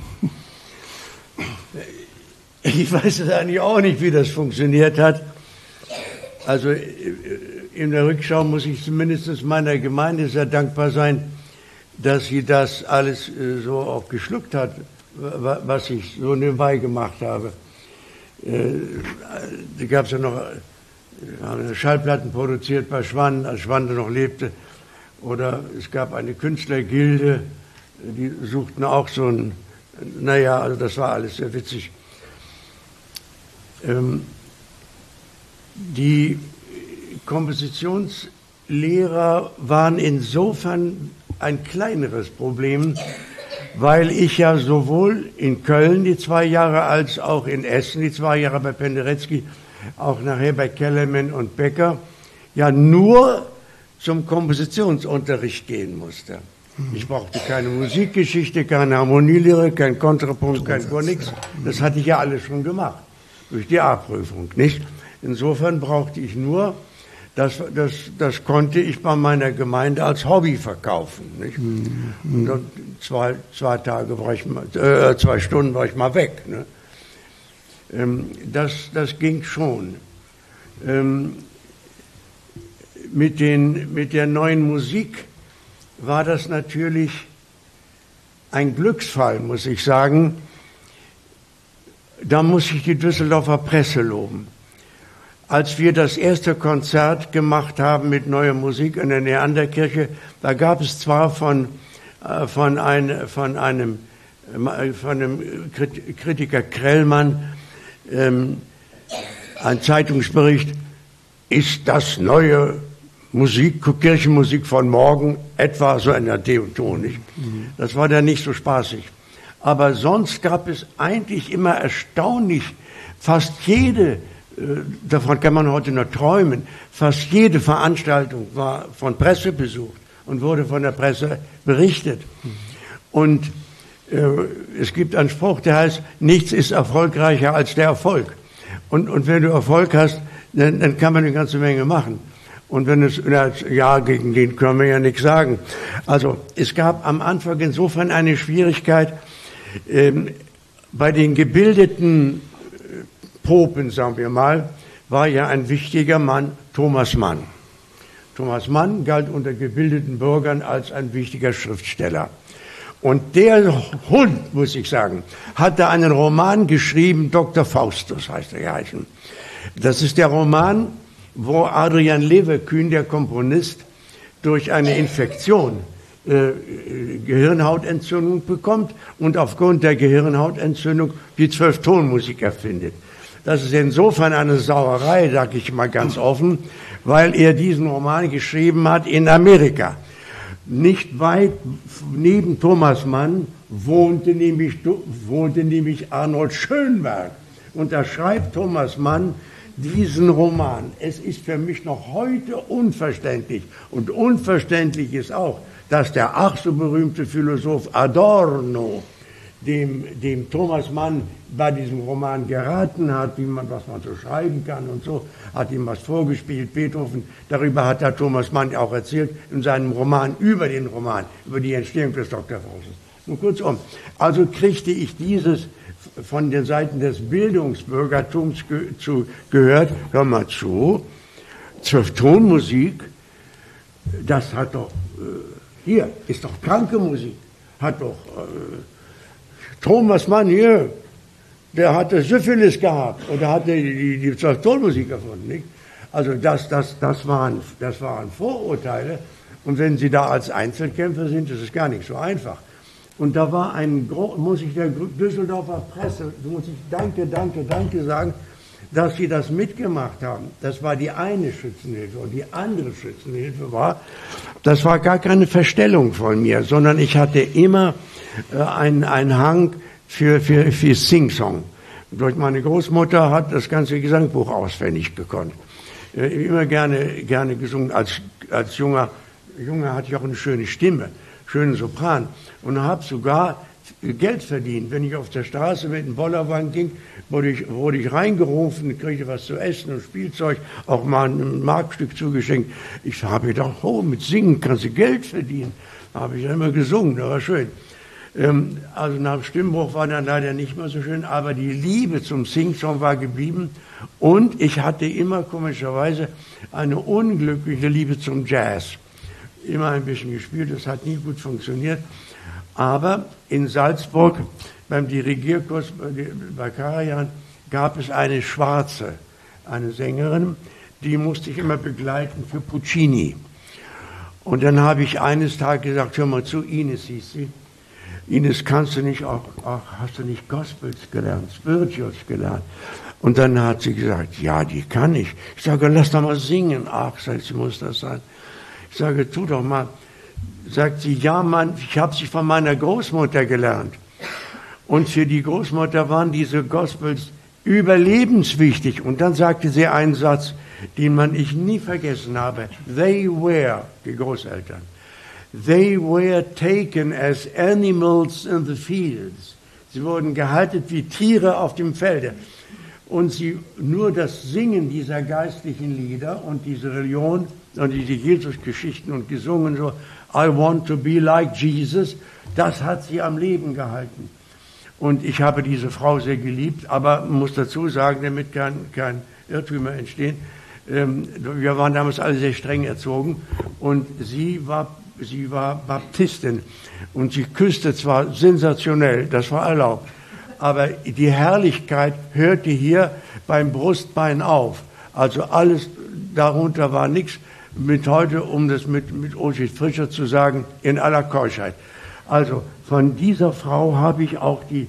Ich weiß es eigentlich auch nicht, wie das funktioniert hat. Also in der Rückschau muss ich zumindest meiner Gemeinde sehr dankbar sein, dass sie das alles so auch geschluckt hat, was ich so nebenbei gemacht habe. Da gab es ja noch, haben Schallplatten produziert bei Schwann, als Schwann noch lebte. Oder es gab eine Künstlergilde, die suchten auch so ein, naja, also das war alles sehr witzig. Die Kompositionslehrer waren insofern ein kleineres Problem, weil ich ja sowohl in Köln die 2 Jahre als auch in Essen die 2 Jahre bei Penderecki, auch nachher bei Kellerman und Becker, ja nur zum Kompositionsunterricht gehen musste. Ich brauchte keine Musikgeschichte, keine Harmonielehre, kein Kontrapunkt, kein gar nichts. Das hatte ich ja alles schon gemacht, durch die A-Prüfung, nicht? Insofern brauchte ich nur, das konnte ich bei meiner Gemeinde als Hobby verkaufen, nicht? Und dann 2 Tage war ich mal, 2 Stunden war ich mal weg, ne? Das ging schon. Mit der neuen Musik war das natürlich ein Glücksfall, muss ich sagen. Da muss ich die Düsseldorfer Presse loben. Als wir das erste Konzert gemacht haben mit neuer Musik in der Neanderkirche, da gab es zwar von einem Kritiker Krellmann ein Zeitungsbericht, ist das neue Kirchenmusik von morgen etwa so in der Theotonik. Das war dann nicht so spaßig. Aber sonst gab es eigentlich immer erstaunlich, fast jede, davon kann man heute noch träumen, fast jede Veranstaltung war von Presse besucht und wurde von der Presse berichtet. Und es gibt einen Spruch, der heißt, nichts ist erfolgreicher als der Erfolg. Und wenn du Erfolg hast, dann kann man eine ganze Menge machen. Und wenn es, ja, gegen den können wir ja nichts sagen. Also es gab am Anfang insofern eine Schwierigkeit, bei den gebildeten Popen, sagen wir mal, war ja ein wichtiger Mann Thomas Mann. Thomas Mann galt unter gebildeten Bürgern als ein wichtiger Schriftsteller. Und der Hund, muss ich sagen, hat da einen Roman geschrieben, Dr. Faustus heißt er geheißen. Das ist der Roman, wo Adrian Leverkühn, der Komponist, durch eine Infektion Gehirnhautentzündung bekommt und aufgrund der Gehirnhautentzündung die 12-Ton-Musik erfindet. Das ist insofern eine Sauerei, sage ich mal ganz offen, weil er diesen Roman geschrieben hat in Amerika. Nicht weit neben Thomas Mann wohnte nämlich Arnold Schönberg. Und da schreibt Thomas Mann diesen Roman. Es ist für mich noch heute unverständlich. Und unverständlich ist auch, dass der ach so berühmte Philosoph Adorno dem Thomas Mann bei diesem Roman geraten hat, was man so schreiben kann und so, hat ihm was vorgespielt, Beethoven. Darüber hat der Thomas Mann auch erzählt in seinem Roman, über die Entstehung des Dr. Faustus. Nun kurzum, also kriegte ich dieses von den Seiten des Bildungsbürgertums gehört, hör mal zu, 12-Ton-Musik, das hat doch, hier, ist doch kranke Musik, hat doch Thomas Mann hier, der hatte Syphilis gehabt oder hatte die 12-Ton-Musik erfunden, nicht? Also das waren Vorurteile und wenn Sie da als Einzelkämpfer sind, ist es gar nicht so einfach. Und da war muss ich der Düsseldorfer Presse, muss ich danke sagen, dass sie das mitgemacht haben. Das war die eine Schützenhilfe. Und die andere Schützenhilfe das war gar keine Verstellung von mir, sondern ich hatte immer einen Hang für Sing-Song. Durch meine Großmutter hat das ganze Gesangbuch auswendig gekonnt. Immer gerne gesungen. Als Junger hatte ich auch eine schöne Stimme, schönen Sopran. Und habe sogar Geld verdient. Wenn ich auf der Straße mit dem Bollerwagen ging, wurde ich reingerufen, kriegte was zu essen und Spielzeug, auch mal ein Markstück zugeschenkt. Ich habe gedacht, mit Singen kannst du Geld verdienen. Da habe ich immer gesungen, das war schön. Also nach dem Stimmbruch war dann leider nicht mehr so schön, aber die Liebe zum Sing-Song war geblieben und ich hatte immer komischerweise eine unglückliche Liebe zum Jazz. Immer ein bisschen gespielt, das hat nie gut funktioniert. Aber in Salzburg beim Dirigierkurs bei Karajan gab es eine Schwarze, eine Sängerin, die musste ich immer begleiten für Puccini. Und dann habe ich eines Tages gesagt, hör mal zu, Ines hieß sie, Ines, kannst du nicht hast du nicht Gospels gelernt, Spirituals gelernt? Und dann hat sie gesagt, ja, die kann ich. Ich sage, lass doch mal singen. Ach, sagt sie, muss das sein? Ich sage, tu doch mal. Sagt sie, ja, Mann, ich habe sie von meiner Großmutter gelernt. Und für die Großmutter waren diese Gospels überlebenswichtig. Und dann sagte sie einen Satz, den ich nie vergessen habe. They were, die Großeltern, they were taken as animals in the fields. Sie wurden gehalten wie Tiere auf dem Felde. Und nur das Singen dieser geistlichen Lieder und diese Religion und diese Jesus-Geschichten und gesungen so, I want to be like Jesus, das hat sie am Leben gehalten. Und ich habe diese Frau sehr geliebt, aber muss dazu sagen, damit kein Irrtümer entstehen, wir waren damals alle sehr streng erzogen und sie war Baptistin und sie küsste zwar sensationell, das war erlaubt, aber die Herrlichkeit hörte hier beim Brustbein auf. Also alles darunter war nichts mit heute, um das mit Ulrich Frischer zu sagen, in aller Keuschheit. Also von dieser Frau habe ich auch die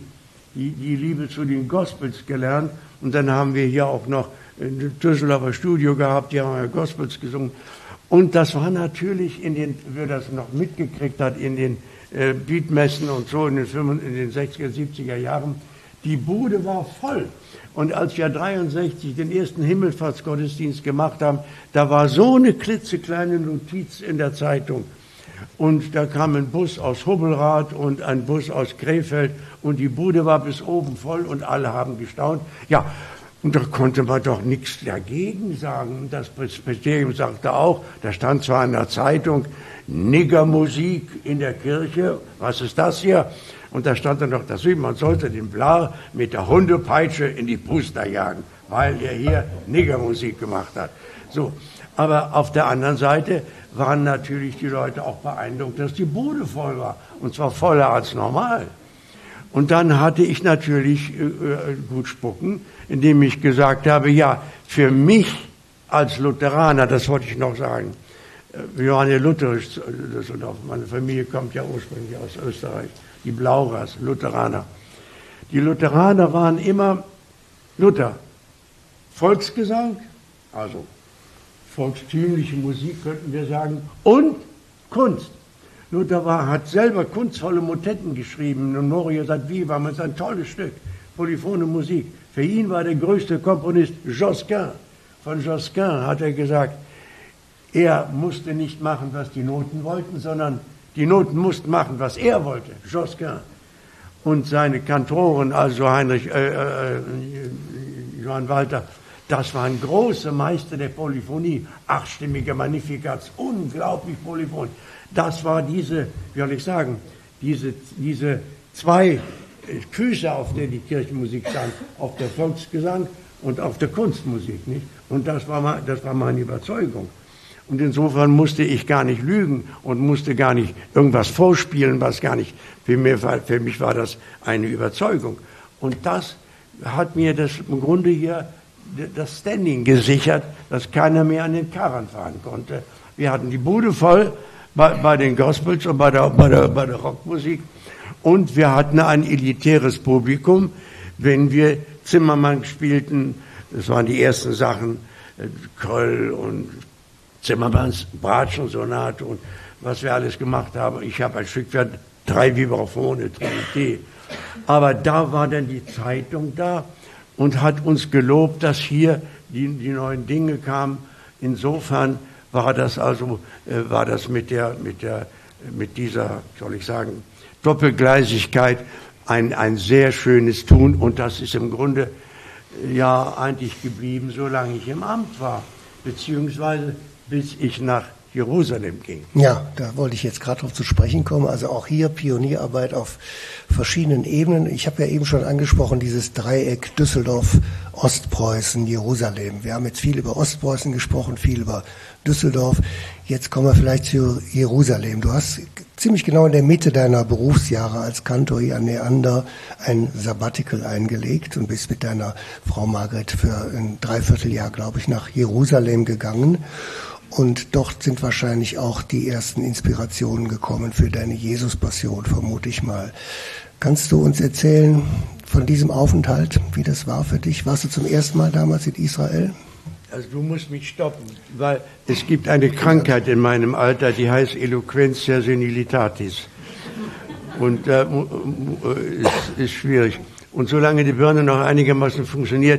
Liebe zu den Gospels gelernt. Und dann haben wir hier auch noch ein Düsseldorfer Studio gehabt, die haben ja Gospels gesungen. Und das war natürlich wer das noch mitgekriegt hat, in den Beatmessen und so in den 60er, 70er Jahren, die Bude war voll. Und als wir 63 den ersten Himmelfahrtsgottesdienst gemacht haben, da war so eine klitzekleine Notiz in der Zeitung. Und da kam ein Bus aus Hubbelrath und ein Bus aus Krefeld und die Bude war bis oben voll und alle haben gestaunt. Ja, und da konnte man doch nichts dagegen sagen. Das Presbyterium sagte auch, da stand zwar in der Zeitung, Niggermusik in der Kirche, was ist das hier? Und da stand dann noch dazu, man sollte den Blar mit der Hundepeitsche in die Puster jagen, weil er hier Niggermusik gemacht hat. So, aber auf der anderen Seite waren natürlich die Leute auch beeindruckt, dass die Bude voll war, und zwar voller als normal. Und dann hatte ich natürlich gut spucken, indem ich gesagt habe, ja, für mich als Lutheraner, das wollte ich noch sagen, wir waren ja lutherisch, meine Familie kommt ja ursprünglich aus Österreich, die Blaurers, Lutheraner. Die Lutheraner waren immer Luther. Volksgesang, also volkstümliche Musik könnten wir sagen, und Kunst. Luther hat selber kunstvolle Motetten geschrieben, Memoria sat viva, das ist ein tolles Stück, polyphone Musik. Für ihn war der größte Komponist Josquin. Von Josquin hat er gesagt, er musste nicht machen, was die Noten wollten, sondern die Noten mussten machen, was er wollte, Josquin. Und seine Kantoren, also Johann Walter, das waren große Meister der Polyphonie, achtstimmige Magnificats, unglaublich polyphon. Das war diese zwei Füße, auf der die Kirchenmusik stand, auf der Volksgesang und auf der Kunstmusik, nicht? Und das war meine Überzeugung. Und insofern musste ich gar nicht lügen und musste gar nicht irgendwas vorspielen, was gar nicht, für mich war das eine Überzeugung. Und das hat mir das im Grunde hier das Standing gesichert, dass keiner mehr an den Karren fahren konnte. Wir hatten die Bude voll bei den Gospels und bei der Rockmusik. Und wir hatten ein elitäres Publikum, wenn wir Zimmermann spielten, das waren die ersten Sachen, Kröll und Zimmermanns Bratschensonate und was wir alles gemacht haben. Ich habe ein Stück für 3 Vibraphone, Trinité. Aber da war dann die Zeitung da und hat uns gelobt, dass hier die neuen Dinge kamen. Insofern war das mit dieser, soll ich sagen, Doppelgleisigkeit ein sehr schönes Tun, und das ist im Grunde ja eigentlich geblieben, solange ich im Amt war, beziehungsweise bis ich nach Jerusalem ging. Ja, da wollte ich jetzt gerade drauf zu sprechen kommen. Also auch hier Pionierarbeit auf verschiedenen Ebenen. Ich habe ja eben schon angesprochen, dieses Dreieck Düsseldorf, Ostpreußen, Jerusalem. Wir haben jetzt viel über Ostpreußen gesprochen, viel über Düsseldorf. Jetzt kommen wir vielleicht zu Jerusalem. Du hast ziemlich genau in der Mitte deiner Berufsjahre als Kantor hier an Neander ein Sabbatical eingelegt und bist mit deiner Frau Margret für ein Dreivierteljahr, glaube ich, nach Jerusalem gegangen. Und dort sind wahrscheinlich auch die ersten Inspirationen gekommen für deine Jesus-Passion, vermute ich mal. Kannst du uns erzählen von diesem Aufenthalt, wie das war für dich? Warst du zum ersten Mal damals in Israel? Also du musst mich stoppen, weil es gibt eine Krankheit in meinem Alter, die heißt Eloquentia senilitatis. Und ist schwierig. Und solange die Birne noch einigermaßen funktioniert,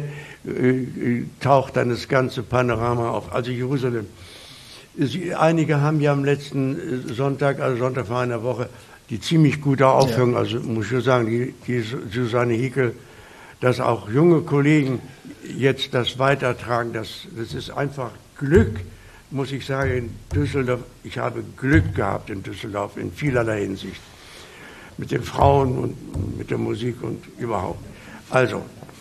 taucht dann das ganze Panorama auf. Also Jerusalem. Einige haben ja am letzten Sonntag, also Sonntag vor einer Woche, die ziemlich gute Aufführung, also muss ich schon sagen, die Susanne Hickel, dass auch junge Kollegen jetzt das weitertragen, das ist einfach Glück, muss ich sagen, in Düsseldorf. Ich habe Glück gehabt in Düsseldorf in vielerlei Hinsicht. Mit den Frauen und mit der Musik und überhaupt. Also,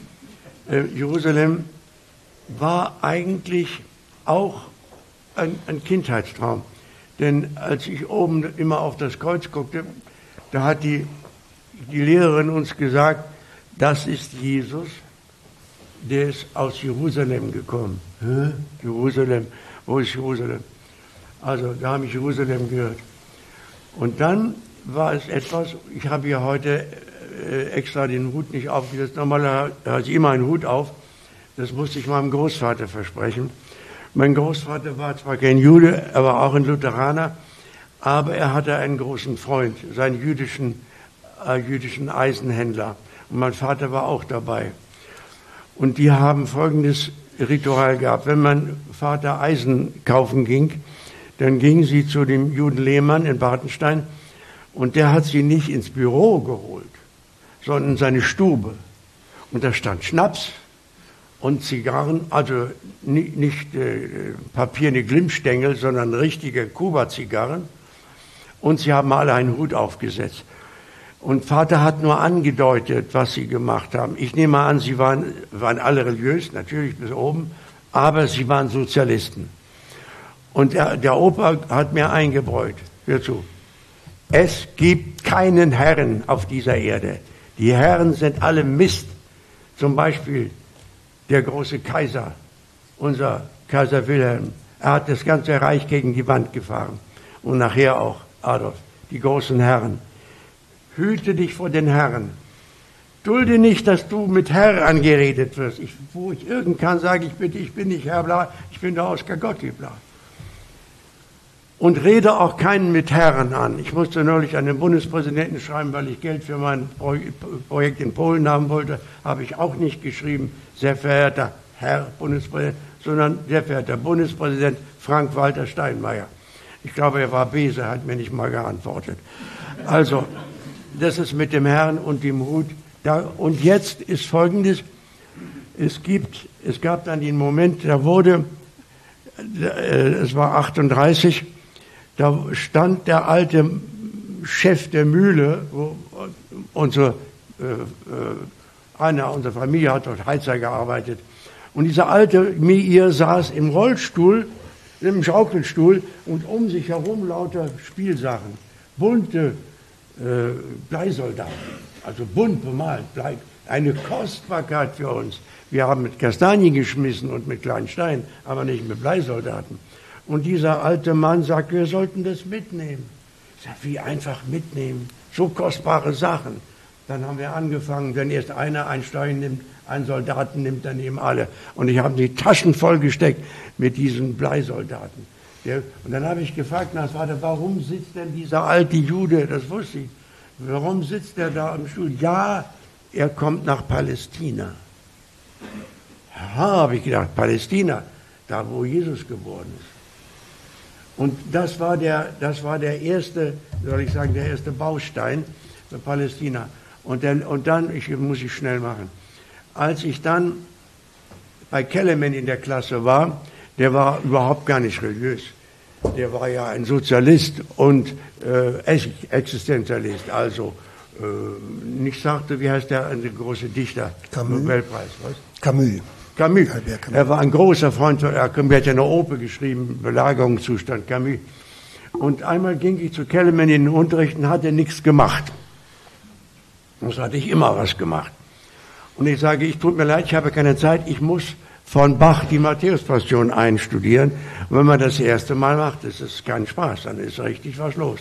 Jerusalem war eigentlich auch ein Kindheitstraum. Denn als ich oben immer auf das Kreuz guckte, da hat die Lehrerin uns gesagt, das ist Jesus, der ist aus Jerusalem gekommen. Hä? Jerusalem, wo ist Jerusalem? Also da habe ich Jerusalem gehört. Und dann war es etwas, ich habe hier heute extra den Hut nicht aufgesetzt, normalerweise hatte ich immer einen Hut auf, das musste ich meinem Großvater versprechen. Mein Großvater war zwar kein Jude, er war auch ein Lutheraner, aber er hatte einen großen Freund, seinen jüdischen Eisenhändler. Und mein Vater war auch dabei. Und die haben folgendes Ritual gehabt. Wenn mein Vater Eisen kaufen ging, dann gingen sie zu dem Juden Lehmann in Bartenstein und der hat sie nicht ins Büro geholt, sondern in seine Stube. Und da stand Schnaps und Zigarren, also nicht papierne Glimmstängel, sondern richtige Kuba-Zigarren. Und sie haben alle einen Hut aufgesetzt. Und Vater hat nur angedeutet, was sie gemacht haben. Ich nehme an, sie waren alle religiös, natürlich bis oben, aber sie waren Sozialisten. Und der Opa hat mir eingebräut, hör zu, es gibt keinen Herrn auf dieser Erde. Die Herren sind alle Mist. Zum Beispiel der große Kaiser, unser Kaiser Wilhelm, er hat das ganze Reich gegen die Wand gefahren. Und nachher auch Adolf, die großen Herren. Hüte dich vor den Herren. Dulde nicht, dass du mit Herr angeredet wirst. Wo ich irgend kann, sage ich bitte, ich bin nicht Herr Bla, ich bin der Oskar Gottlieb Bla. Und rede auch keinen mit Herren an. Ich musste neulich an den Bundespräsidenten schreiben, weil ich Geld für mein Projekt in Polen haben wollte, habe ich auch nicht geschrieben, sehr verehrter Herr Bundespräsident, sondern sehr verehrter Bundespräsident Frank-Walter Steinmeier. Ich glaube, er war Bese, hat mir nicht mal geantwortet. Also, das ist mit dem Herrn und dem Hut. Und jetzt ist Folgendes, es gab dann den Moment, es war 38, da stand der alte Chef der Mühle, wo einer unserer Familie hat dort Heizer gearbeitet. Und dieser alte Meir saß im Rollstuhl, im Schaukelstuhl und um sich herum lauter Spielsachen. Bunte Bleisoldaten, also bunt bemalt, eine Kostbarkeit für uns. Wir haben mit Kastanien geschmissen und mit kleinen Steinen, aber nicht mit Bleisoldaten. Und dieser alte Mann sagt, wir sollten das mitnehmen. Ich sage, wie einfach mitnehmen? So kostbare Sachen. Dann haben wir angefangen, wenn erst einer einen Stein nimmt, einen Soldaten nimmt, dann nehmen alle. Und ich habe die Taschen vollgesteckt mit diesen Bleisoldaten. Und dann habe ich gefragt, na Vater, warum sitzt denn dieser alte Jude, das wusste ich, warum sitzt er da im Stuhl? Ja, er kommt nach Palästina. Ja, habe ich gedacht, Palästina, da wo Jesus geboren ist. Und das war der erste, soll ich sagen, der erste Baustein für Palästina. Und dann, muss ich schnell machen, als ich dann bei Kellerman in der Klasse war, der war überhaupt gar nicht religiös. Der war ja ein Sozialist und Existenzialist, also nicht sagte, wie heißt der große Dichter? Camus. Nobelpreis, was? Camus. Camus. Albert Camus. Er war ein großer Freund von Camus. Er hat ja eine Oper geschrieben, Belagerungszustand, Camus. Und einmal ging ich zu Kellerman in den Unterricht und hatte nichts gemacht. Das hatte ich immer was gemacht. Und ich sage, ich tut mir leid, ich habe keine Zeit, ich muss von Bach die Matthäus-Passion einstudieren. Und wenn man das erste Mal macht, ist es kein Spaß, dann ist richtig was los.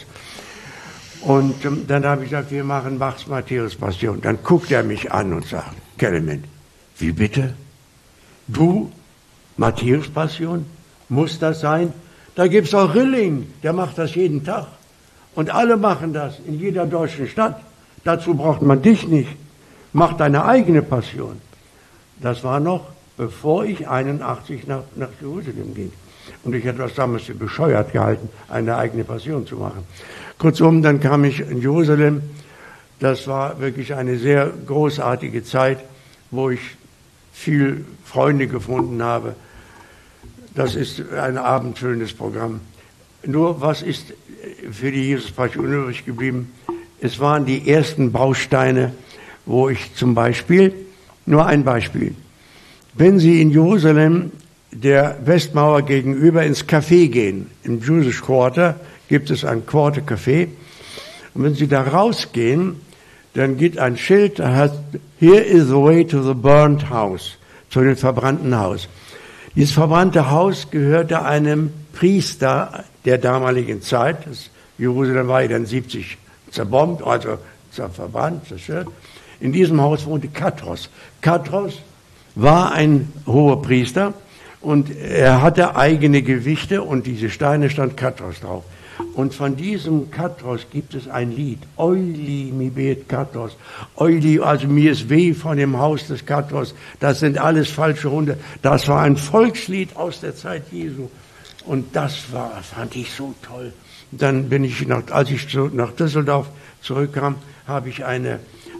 Und dann habe ich gesagt, wir machen Bachs Matthäus-Passion. Dann guckt er mich an und sagt, Kellerman, wie bitte? Du, Matthäus-Passion? Muss das sein? Da gibt es auch Rilling, der macht das jeden Tag. Und alle machen das in jeder deutschen Stadt. Dazu braucht man dich nicht. Mach deine eigene Passion. Das war noch, bevor ich 81 nach Jerusalem ging. Und ich hatte das damals für bescheuert gehalten, eine eigene Passion zu machen. Kurzum, dann kam ich in Jerusalem. Das war wirklich eine sehr großartige Zeit, wo ich viel Freunde gefunden habe. Das ist ein abendfüllendes Programm. Nur, was ist für die Jesus-Passion übrig geblieben? Es waren die ersten Bausteine, wo ich zum Beispiel, nur ein Beispiel, wenn Sie in Jerusalem der Westmauer gegenüber ins Café gehen, im Jewish Quarter gibt es ein Quarter Café, und wenn Sie da rausgehen, dann geht ein Schild, da heißt, here is the way to the burnt house, zu dem verbrannten Haus. Dieses verbrannte Haus gehörte einem Priester der damaligen Zeit. Jerusalem war ja dann 70 zerbombt, also verbrannt, zerstört. In diesem Haus wohnte Katros. Katros war ein hoher Priester und er hatte eigene Gewichte und diese Steine stand Katros drauf. Und von diesem Katros gibt es ein Lied. Euli mi bet Katros. Euli, also mir ist weh von dem Haus des Katros. Das sind alles falsche Hunde. Das war ein Volkslied aus der Zeit Jesu. Und das fand ich so toll. Dann bin ich, als ich nach Düsseldorf zurückkam, habe ich eine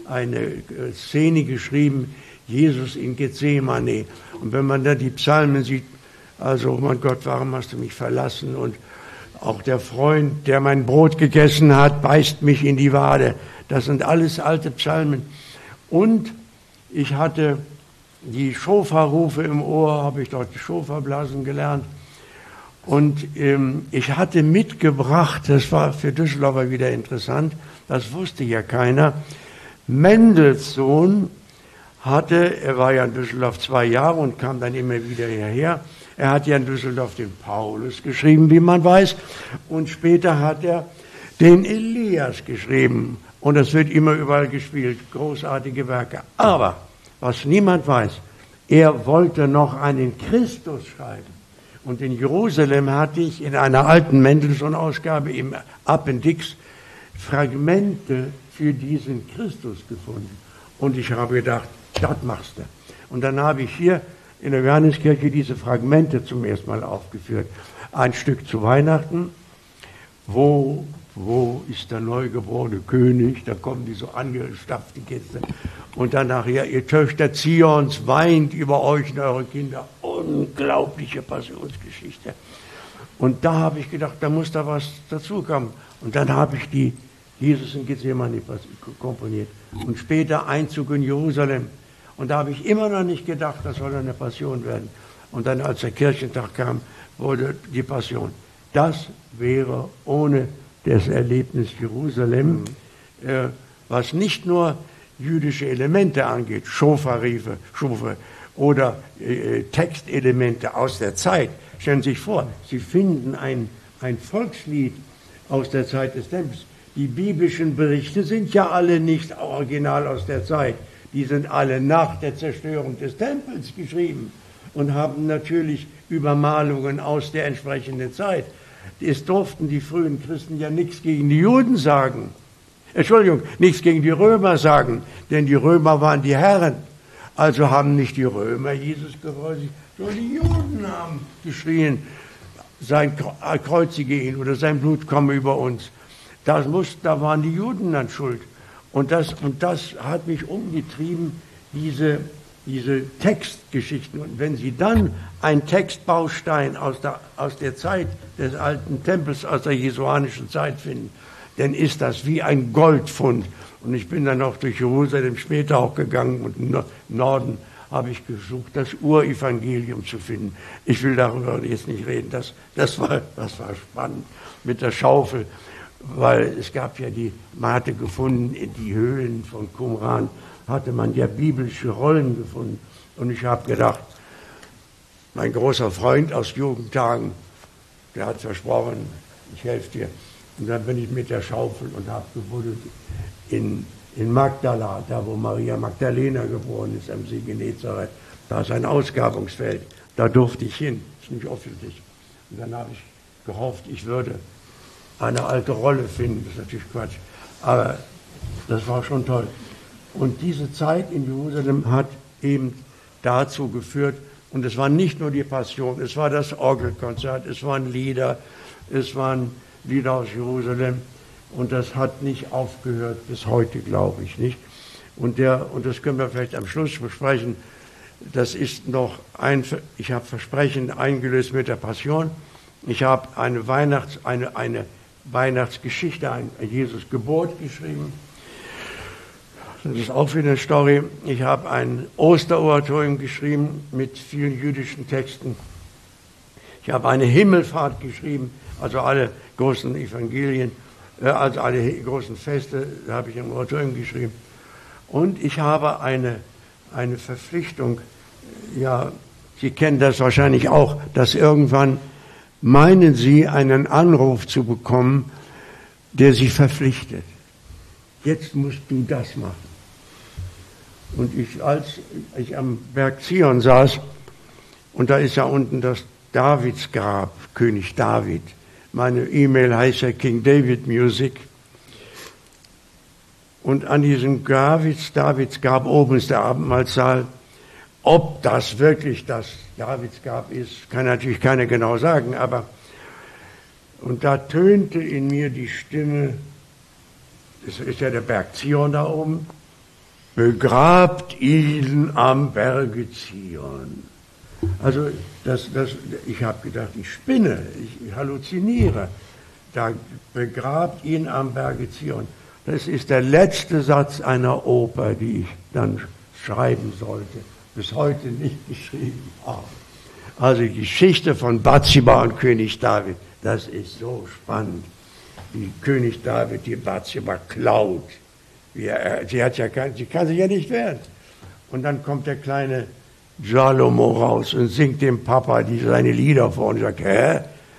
Szene geschrieben, Jesus in Gethsemane. Und wenn man da die Psalmen sieht, also, mein Gott, warum hast du mich verlassen? Und auch der Freund, der mein Brot gegessen hat, beißt mich in die Wade. Das sind alles alte Psalmen. Und ich hatte die Schofarrufe im Ohr, habe ich dort die Schofa-Blasen gelernt. Und ich hatte mitgebracht, das war für Düsseldorfer wieder interessant, das wusste ja keiner, Mendelssohn er war ja in Düsseldorf 2 Jahre und kam dann immer wieder hierher. Er hat ja in Düsseldorf den Paulus geschrieben, wie man weiß, und später hat er den Elias geschrieben. Und das wird immer überall gespielt, großartige Werke. Aber, was niemand weiß, er wollte noch einen Christus schreiben. Und in Jerusalem hatte ich in einer alten Mendelssohn-Ausgabe im Appendix Fragmente für diesen Christus gefunden. Und ich habe gedacht, das machst du. Und dann habe ich hier in der Johanneskirche diese Fragmente zum ersten Mal aufgeführt. Ein Stück zu Weihnachten, wo ist der neugeborene König? Da kommen die so angestapft, die Gäste. Und dann nachher, ihr Töchter Zions, weint über euch und eure Kinder. Unglaubliche Passionsgeschichte. Und da habe ich gedacht, da muss da was dazukommen. Und dann habe ich die Jesus in Gethsemane komponiert. Und später Einzug in Jerusalem. Und da habe ich immer noch nicht gedacht, das soll eine Passion werden. Und dann, als der Kirchentag kam, wurde die Passion. Das wäre ohne das Erlebnis Jerusalem, was nicht nur jüdische Elemente angeht, Schofa-Riefe, oder Textelemente aus der Zeit. Stellen Sie sich vor, Sie finden ein Volkslied aus der Zeit des Tempels. Die biblischen Berichte sind ja alle nicht original aus der Zeit. Die sind alle nach der Zerstörung des Tempels geschrieben und haben natürlich Übermalungen aus der entsprechenden Zeit. Es durften die frühen Christen ja nichts gegen die Juden sagen. Nichts gegen die Römer sagen, denn die Römer waren die Herren. Also haben nicht die Römer Jesus gekreuzigt, sondern die Juden haben geschrien, kreuzige ihn oder sein Blut komme über uns. Da waren die Juden dann schuld. Und das hat mich umgetrieben, diese Textgeschichten. Und wenn Sie dann einen Textbaustein aus der Zeit des alten Tempels, aus der jesuanischen Zeit finden, dann ist das wie ein Goldfund. Und ich bin dann auch durch Jerusalem später auch gegangen und im Norden habe ich gesucht, das Urevangelium zu finden. Ich will darüber jetzt nicht reden, das war spannend mit der Schaufel, weil es gab ja man hatte gefunden, in die Höhlen von Qumran hatte man ja biblische Rollen gefunden. Und ich habe gedacht, mein großer Freund aus Jugendtagen, der hat versprochen, ich helfe dir. Und dann bin ich mit der Schaufel und habe gebuddelt in Magdala, da wo Maria Magdalena geboren ist, am See Genezareth. Da ist ein Ausgrabungsfeld, da durfte ich hin, ist nicht öffentlich. Und dann habe ich gehofft, ich würde eine alte Rolle finden, das ist natürlich Quatsch, aber das war schon toll. Und diese Zeit in Jerusalem hat eben dazu geführt, und es war nicht nur die Passion, es war das Orgelkonzert, es waren Lieder aus Jerusalem, und das hat nicht aufgehört bis heute, glaube ich nicht. Und das können wir vielleicht am Schluss besprechen. Das ist noch ich habe Versprechen eingelöst mit der Passion. Ich habe eine Weihnachtsgeschichte, ein Jesus Geburt geschrieben. Das ist auch wieder eine Story. Ich habe ein Osteroratorium geschrieben mit vielen jüdischen Texten. Ich habe eine Himmelfahrt geschrieben, also alle großen Evangelien, also alle großen Feste habe ich im Oratorium geschrieben. Und ich habe eine Verpflichtung, ja, Sie kennen das wahrscheinlich auch, dass irgendwann meinen Sie, einen Anruf zu bekommen, der Sie verpflichtet. Jetzt musst du das machen. Und als ich am Berg Zion saß, und da ist ja unten das Davidsgrab, König David. Meine E-Mail heißt ja King David Music. Und an diesem Davidsgrab oben ist der Abendmahlsaal. Ob das wirklich das Davidsgrab ist, kann natürlich keiner genau sagen, aber und da tönte in mir die Stimme, das ist ja der Berg Zion da oben, begrabt ihn am Berge Zion. Also ich habe gedacht, ich spinne, ich halluziniere. Da begrabt ihn am Berge Zion. Das ist der letzte Satz einer Oper, die ich dann schreiben sollte. Bis heute nicht geschrieben habe. Also die Geschichte von Bathseba und König David, das ist so spannend. Wie König David die Bathseba klaut. Sie kann sich ja nicht wehren. Und dann kommt der kleine Salomo raus und singt dem Papa seine Lieder vor und sagt, hä?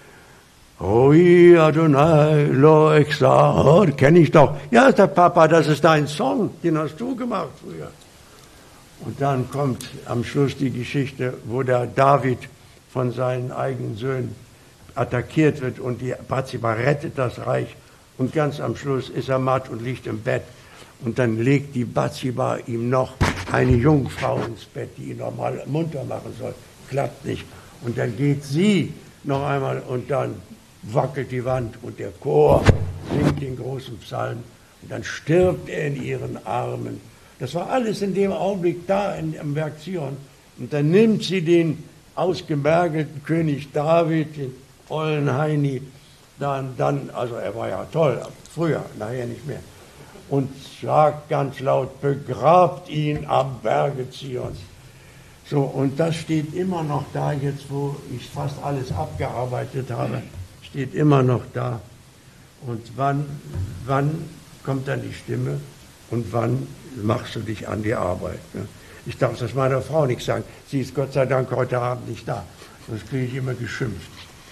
Roi Adonai lo exar, kenne ich doch. Ja, der Papa, das ist dein Song, den hast du gemacht früher. Und dann kommt am Schluss die Geschichte, wo der David von seinen eigenen Söhnen attackiert wird und die Bathseba rettet das Reich. Und ganz am Schluss ist er matt und liegt im Bett. Und dann legt die Bathseba ihm noch eine Jungfrau ins Bett, die ihn noch mal munter machen soll. Klappt nicht. Und dann geht sie noch einmal und dann wackelt die Wand und der Chor singt den großen Psalm. Und dann stirbt er in ihren Armen. Das war alles in dem Augenblick da am Berg Zion. Und dann nimmt sie den ausgemergelten König David, den ollen Heini, also er war ja toll, früher, nachher nicht mehr, und sagt ganz laut, begrabt ihn am Berge Zion. So, und das steht immer noch da, jetzt wo ich fast alles abgearbeitet habe, steht immer noch da. Und wann kommt dann die Stimme und wann machst du dich an die Arbeit? Ne? Ich darf das meiner Frau nicht sagen. Sie ist Gott sei Dank heute Abend nicht da. Sonst kriege ich immer geschimpft.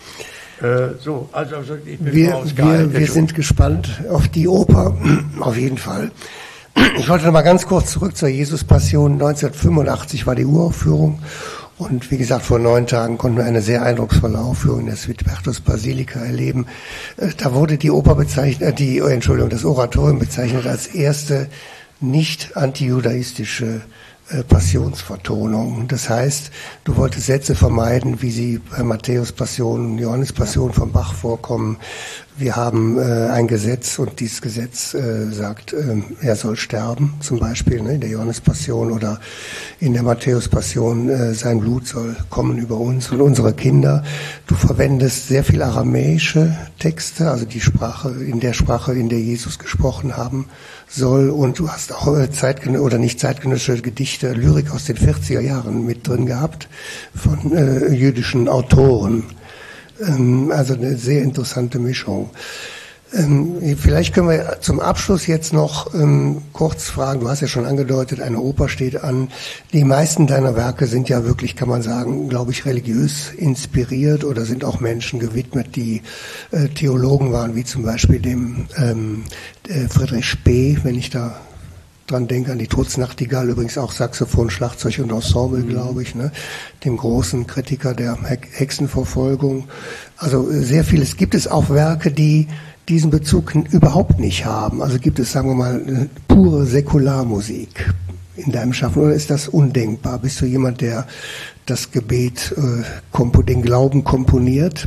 Ich bin wir sind gespannt auf die Oper, auf jeden Fall. Ich wollte noch mal ganz kurz zurück zur Jesus-Passion. 1985 war die Uraufführung. Und wie gesagt, vor 9 Tagen konnten wir eine sehr eindrucksvolle Aufführung in der Suite-Bertus Basilika erleben. Da wurde das Oratorium bezeichnet als erste nicht antijudaistische Passionsvertonung. Das heißt, du wolltest Sätze vermeiden, wie sie bei Matthäus Passion, Johannes Passion von Bach vorkommen. Wir haben ein Gesetz und dieses Gesetz sagt, er soll sterben, zum Beispiel in der Johannespassion oder in der Matthäuspassion, sein Blut soll kommen über uns und unsere Kinder. Du verwendest sehr viel aramäische Texte, also die Sprache, in der Jesus gesprochen haben soll, und du hast auch zeitgenössische Gedichte, Lyrik aus den 40er Jahren mit drin gehabt von jüdischen Autoren. Also eine sehr interessante Mischung. Vielleicht können wir zum Abschluss jetzt noch kurz fragen, du hast ja schon angedeutet, eine Oper steht an. Die meisten deiner Werke sind ja wirklich, kann man sagen, glaube ich, religiös inspiriert oder sind auch Menschen gewidmet, die Theologen waren, wie zum Beispiel dem Friedrich Spee, wenn ich da dran denke, an die Todsnachtigall, übrigens auch Saxophon, Schlagzeug und Ensemble, glaube ich, ne? Dem großen Kritiker der Hexenverfolgung. Also sehr vieles. Gibt es auch Werke, die diesen Bezug überhaupt nicht haben? Also gibt es, sagen wir mal, pure Säkularmusik in deinem Schaffen, oder ist das undenkbar? Bist du jemand, der das Gebet, den Glauben komponiert?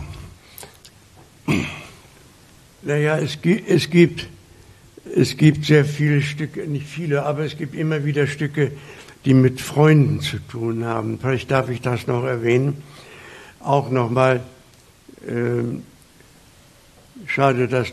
Naja, es gibt sehr viele Stücke, nicht viele, aber es gibt immer wieder Stücke, die mit Freunden zu tun haben. Vielleicht darf ich das noch erwähnen. Auch nochmal, schade, dass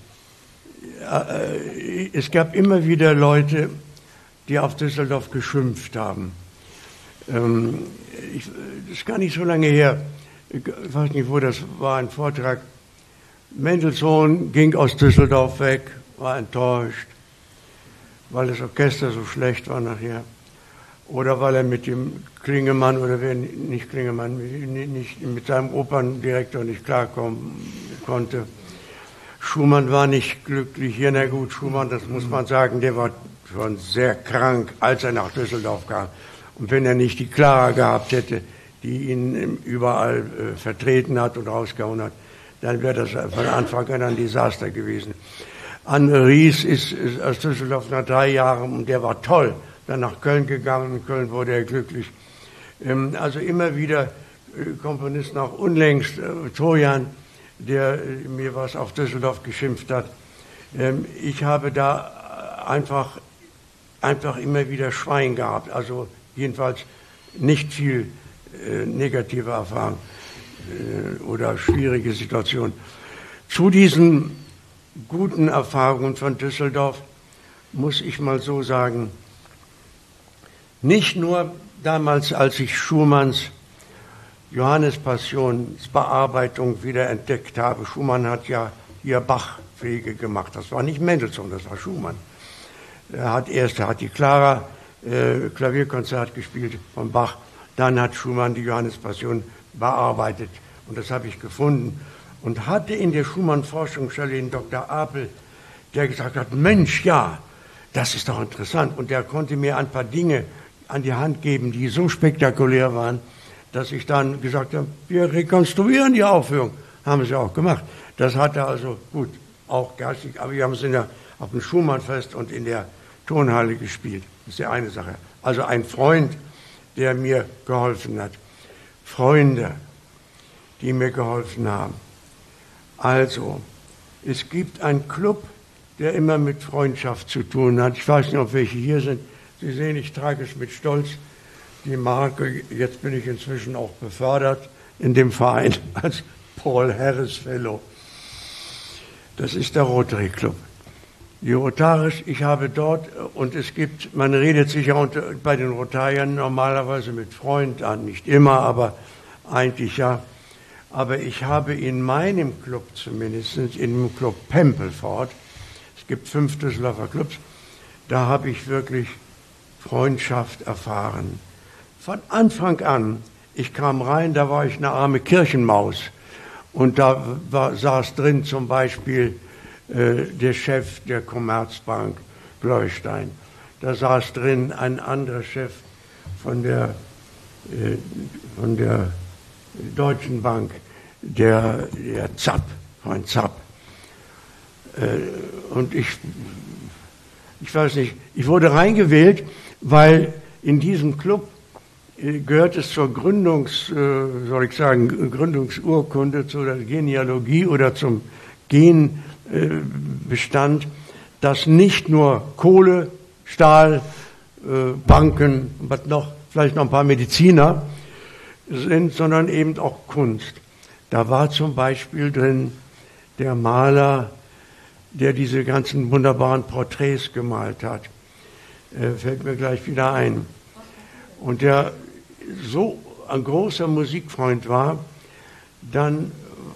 es gab immer wieder Leute, die auf Düsseldorf geschimpft haben. Das ist gar nicht so lange her. Ich weiß nicht, wo das war, ein Vortrag. Mendelssohn ging aus Düsseldorf weg, war enttäuscht, weil das Orchester so schlecht war nachher. Oder weil er mit dem Klingemann, oder nicht Klingemann, nicht mit seinem Operndirektor nicht klarkommen konnte. Schumann war nicht glücklich hier. Na gut, Schumann, das muss man sagen, der war schon sehr krank, als er nach Düsseldorf kam. Und wenn er nicht die Clara gehabt hätte, die ihn überall vertreten hat und rausgehauen hat, dann wäre das von Anfang an ein Desaster gewesen. Anne Ries ist aus Düsseldorf nach 3 Jahren, und der war toll, dann nach Köln gegangen, in Köln wurde er glücklich. Also immer wieder Komponisten, auch unlängst, Trojan, der mir was auf Düsseldorf geschimpft hat. Ich habe da einfach immer wieder Schwein gehabt, also jedenfalls nicht viel negative Erfahrung oder schwierige Situation. Zu diesen guten Erfahrungen von Düsseldorf muss ich mal so sagen, nicht nur damals, als ich Schumanns Johannespassionsbearbeitung wieder entdeckt habe. Schumann hat ja hier Bach-Pflege gemacht. Das war nicht Mendelssohn, das war Schumann. Er hat die Clara Klavierkonzert gespielt von Bach. Dann hat Schumann die Johannespassion bearbeitet. Und das habe ich gefunden. Und hatte in der Schumann-Forschungsstelle den Dr. Apel, der gesagt hat, Mensch, ja, das ist doch interessant. Und der konnte mir ein paar Dinge an die Hand geben, die so spektakulär waren, dass ich dann gesagt habe, wir rekonstruieren die Aufführung. Haben sie auch gemacht. Das hat er also gut, auch geistig, aber wir haben es auf dem Schumannfest und in der Turnhalle gespielt. Das ist ja eine Sache. Also ein Freund, der mir geholfen hat. Freunde, die mir geholfen haben. Also, es gibt einen Club, der immer mit Freundschaft zu tun hat. Ich weiß nicht, ob welche hier sind. Sie sehen, ich trage es mit Stolz, die Marke. Jetzt bin ich inzwischen auch befördert in dem Verein als Paul Harris Fellow. Das ist der Rotary Club. Die Rotarisch, ich habe dort, und es gibt, man redet sich ja bei den Rotariern normalerweise mit Freund an, nicht immer, aber eigentlich ja. Aber ich habe in meinem Club zumindest, in dem Club Pempelfort, es gibt 5 Düsseldorfer Clubs, da habe ich wirklich Freundschaft erfahren. Von Anfang an, ich kam rein, da war ich eine arme Kirchenmaus. Und da saß drin zum Beispiel der Chef der Commerzbank, Gleustein. Da saß drin ein anderer Chef von der Deutschen Bank, der Zapp, Freund Zapp. Und ich weiß nicht, ich wurde reingewählt, weil in diesem Club gehört es zur Gründungsurkunde, zu der Genealogie oder zum Gen bestand, dass nicht nur Kohle, Stahl, Banken, vielleicht noch ein paar Mediziner sind, sondern eben auch Kunst. Da war zum Beispiel drin der Maler, der diese ganzen wunderbaren Porträts gemalt hat. Fällt mir gleich wieder ein. Und der so ein großer Musikfreund war, dann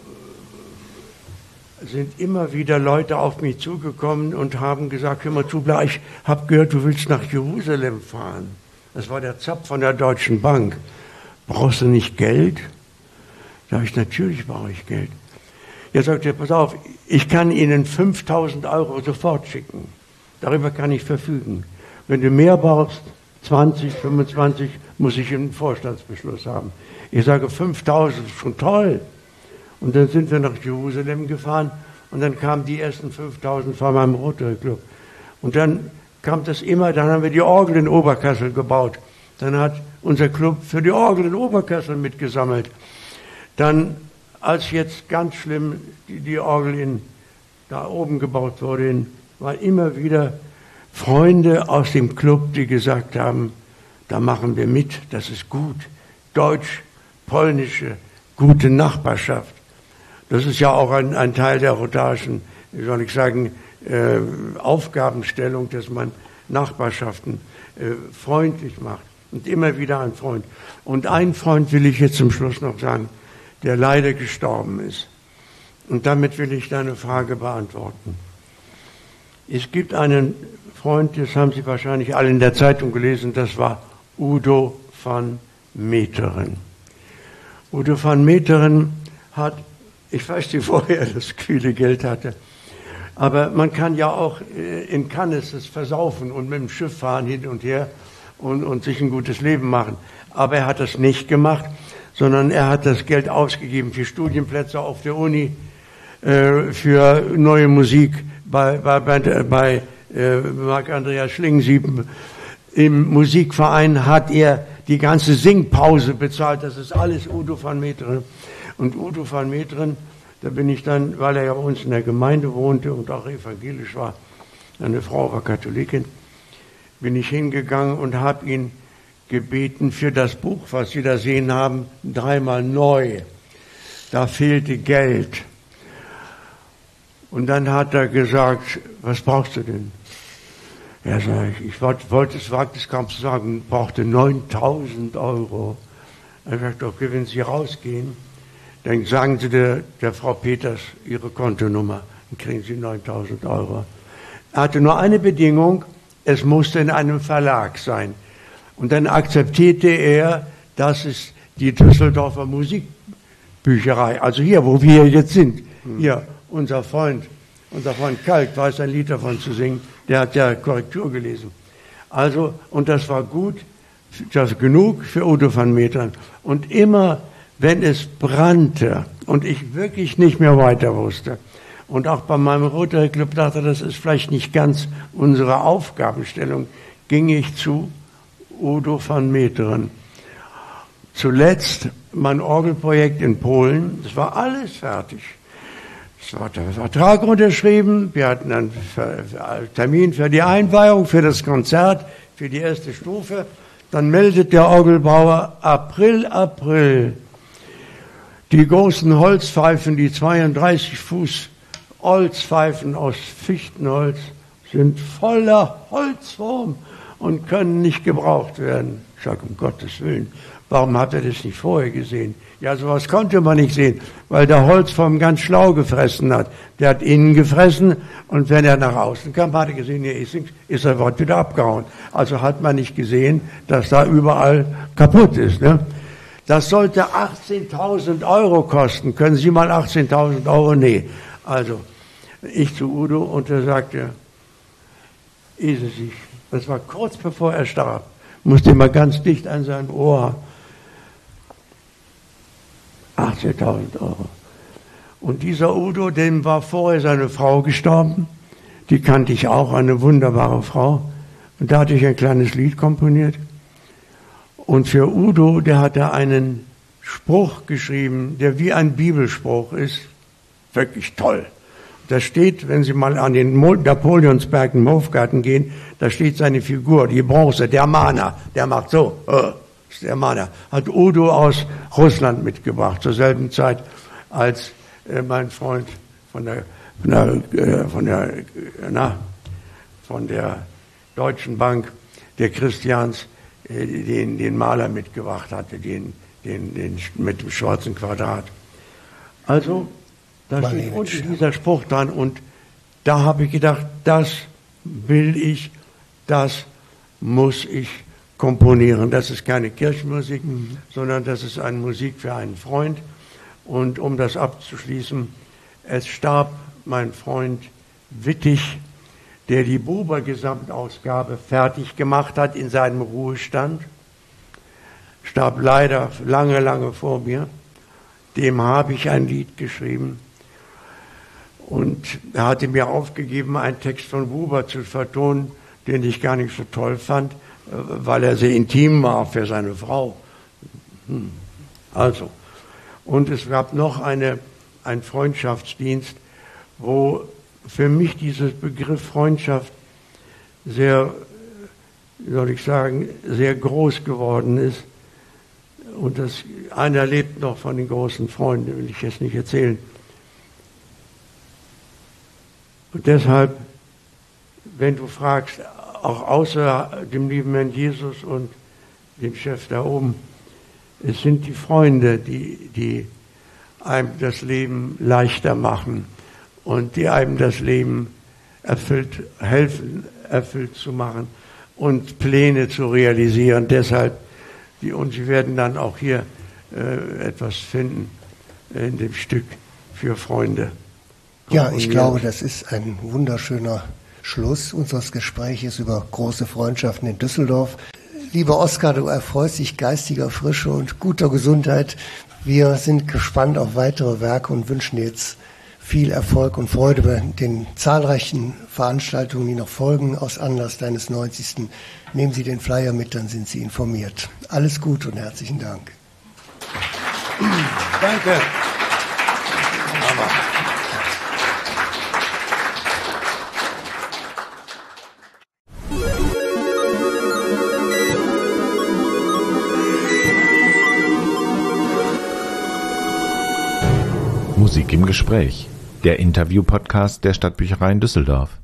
sind immer wieder Leute auf mich zugekommen und haben gesagt, hör mal, Tubla, ich habe gehört, du willst nach Jerusalem fahren. Das war der Zopp von der Deutschen Bank. Brauchst du nicht Geld? Da habe ich, natürlich brauche ich Geld. Jetzt sagt er, pass auf, ich kann Ihnen 5.000 € sofort schicken. Darüber kann ich verfügen. Wenn du mehr brauchst, 20, 25, muss ich einen Vorstandsbeschluss haben. Ich sage, 5.000 ist schon toll. Und dann sind wir nach Jerusalem gefahren und dann kamen die ersten 5.000 von meinem Rotary Club. Und dann kam das immer, dann haben wir die Orgel in Oberkassel gebaut. Dann hat unser Club für die Orgel in Oberkassel mitgesammelt. Dann, als jetzt ganz schlimm die Orgel da oben gebaut wurde, waren immer wieder Freunde aus dem Club, die gesagt haben, da machen wir mit, das ist gut. Deutsch-polnische, gute Nachbarschaft. Das ist ja auch ein Teil der rotarischen, wie soll ich sagen, Aufgabenstellung, dass man Nachbarschaften freundlich macht. Und immer wieder ein Freund. Und einen Freund will ich jetzt zum Schluss noch sagen, der leider gestorben ist. Und damit will ich deine Frage beantworten. Es gibt einen Freund, das haben Sie wahrscheinlich alle in der Zeitung gelesen, das war Udo van Meteren. Udo van Meteren hat, ich weiß nicht, woher das viele Geld hatte, aber man kann ja auch in Cannes es versaufen und mit dem Schiff fahren hin und her und sich ein gutes Leben machen. Aber er hat das nicht gemacht, sondern er hat das Geld ausgegeben für Studienplätze auf der Uni, für neue Musik bei Marc-Andreas Schlingensieben. Im Musikverein hat er die ganze Singpause bezahlt. Das ist alles Udo van Meteren. Und Udo van Meteren, da bin ich dann, weil er ja bei uns in der Gemeinde wohnte und auch evangelisch war, seine Frau war Katholikin, bin ich hingegangen und habe ihn gebeten für das Buch, was Sie da sehen haben, 3-mal neu. Da fehlte Geld. Und dann hat er gesagt, was brauchst du denn? Ja, sag ich wollte es, wagte es kaum zu sagen, brauchte 9.000 €. Er sagt, okay, wenn Sie rausgehen, dann sagen Sie der Frau Peters Ihre Kontonummer, dann kriegen Sie 9.000 €. Er hatte nur eine Bedingung, es musste in einem Verlag sein. Und dann akzeptierte er, dass es die Düsseldorfer Musikbücherei, also hier, wo wir jetzt sind, hier, unser Freund Kalk weiß ein Lied davon zu singen, der hat ja Korrektur gelesen. Also, und das war gut, das genug für Udo van Meteren. Und immer, wenn es brannte und ich wirklich nicht mehr weiter wusste, und auch bei meinem Rotary Club dachte, das ist vielleicht nicht ganz unsere Aufgabenstellung, ging ich zu Udo van Meteren. Zuletzt mein Orgelprojekt in Polen, das war alles fertig. Es war der Vertrag unterschrieben, wir hatten einen Termin für die Einweihung, für das Konzert, für die erste Stufe. Dann meldet der Orgelbauer, April. Die großen Holzpfeifen, die 32 Fuß Holzpfeifen aus Fichtenholz, sind voller Holzwurm und können nicht gebraucht werden. Ich sage, um Gottes Willen, warum hat er das nicht vorher gesehen? Ja, sowas konnte man nicht sehen, weil der Holzwurm ganz schlau gefressen hat. Der hat innen gefressen und wenn er nach außen kam, hat er gesehen, hier ist er Wort wieder abgehauen. Also hat man nicht gesehen, dass da überall kaputt ist. Ne? Das sollte 18.000 € kosten. Können Sie mal 18.000 €? Nee. Also, ich zu Udo und er sagte, das war kurz bevor er starb, musste immer ganz dicht an sein Ohr, 18.000 €. Und dieser Udo, dem war vorher seine Frau gestorben, die kannte ich auch, eine wunderbare Frau, und da hatte ich ein kleines Lied komponiert. Und für Udo, der hatte einen Spruch geschrieben, der wie ein Bibelspruch ist, wirklich toll. Da steht, wenn Sie mal an den Napoleonsberg im Hofgarten gehen, da steht seine Figur, die Bronze, der Mahner, der macht so, ist der Mahner. Hat Udo aus Russland mitgebracht, zur selben Zeit, als mein Freund von der Deutschen Bank, der Christians, den Maler mitgebracht hatte, den mit dem schwarzen Quadrat. Also, da steht unten dieser Spruch dran und da habe ich gedacht, das will ich, das muss ich komponieren. Das ist keine Kirchenmusik, sondern das ist eine Musik für einen Freund. Und um das abzuschließen, es starb mein Freund Wittig, der die Buber-Gesamtausgabe fertig gemacht hat in seinem Ruhestand, starb leider lange, lange vor mir. Dem habe ich ein Lied geschrieben und er hatte mir aufgegeben, einen Text von Buber zu vertonen, den ich gar nicht so toll fand, weil er sehr intim war für seine Frau. Also, und es gab noch einen Freundschaftsdienst, wo für mich dieser Begriff Freundschaft sehr, wie soll ich sagen, sehr groß geworden ist. Und einer lebt noch von den großen Freunden, will ich jetzt nicht erzählen. Und deshalb, wenn du fragst, auch außer dem lieben Herrn Jesus und dem Chef da oben, es sind die Freunde, die einem das Leben leichter machen und die einem das Leben helfen, erfüllt zu machen und Pläne zu realisieren. Deshalb, und Sie werden dann auch hier etwas finden in dem Stück für Freunde. Ja, ich glaube, das ist ein wunderschöner Schluss unseres Gespräches über große Freundschaften in Düsseldorf. Lieber Oskar, du erfreust dich geistiger Frische und guter Gesundheit. Wir sind gespannt auf weitere Werke und wünschen dir jetzt viel Erfolg und Freude bei den zahlreichen Veranstaltungen, die noch folgen aus Anlass deines 90. Nehmen Sie den Flyer mit, dann sind Sie informiert. Alles Gute und herzlichen Dank. Danke. Musik im Gespräch, der Interview-Podcast der Stadtbücherei in Düsseldorf.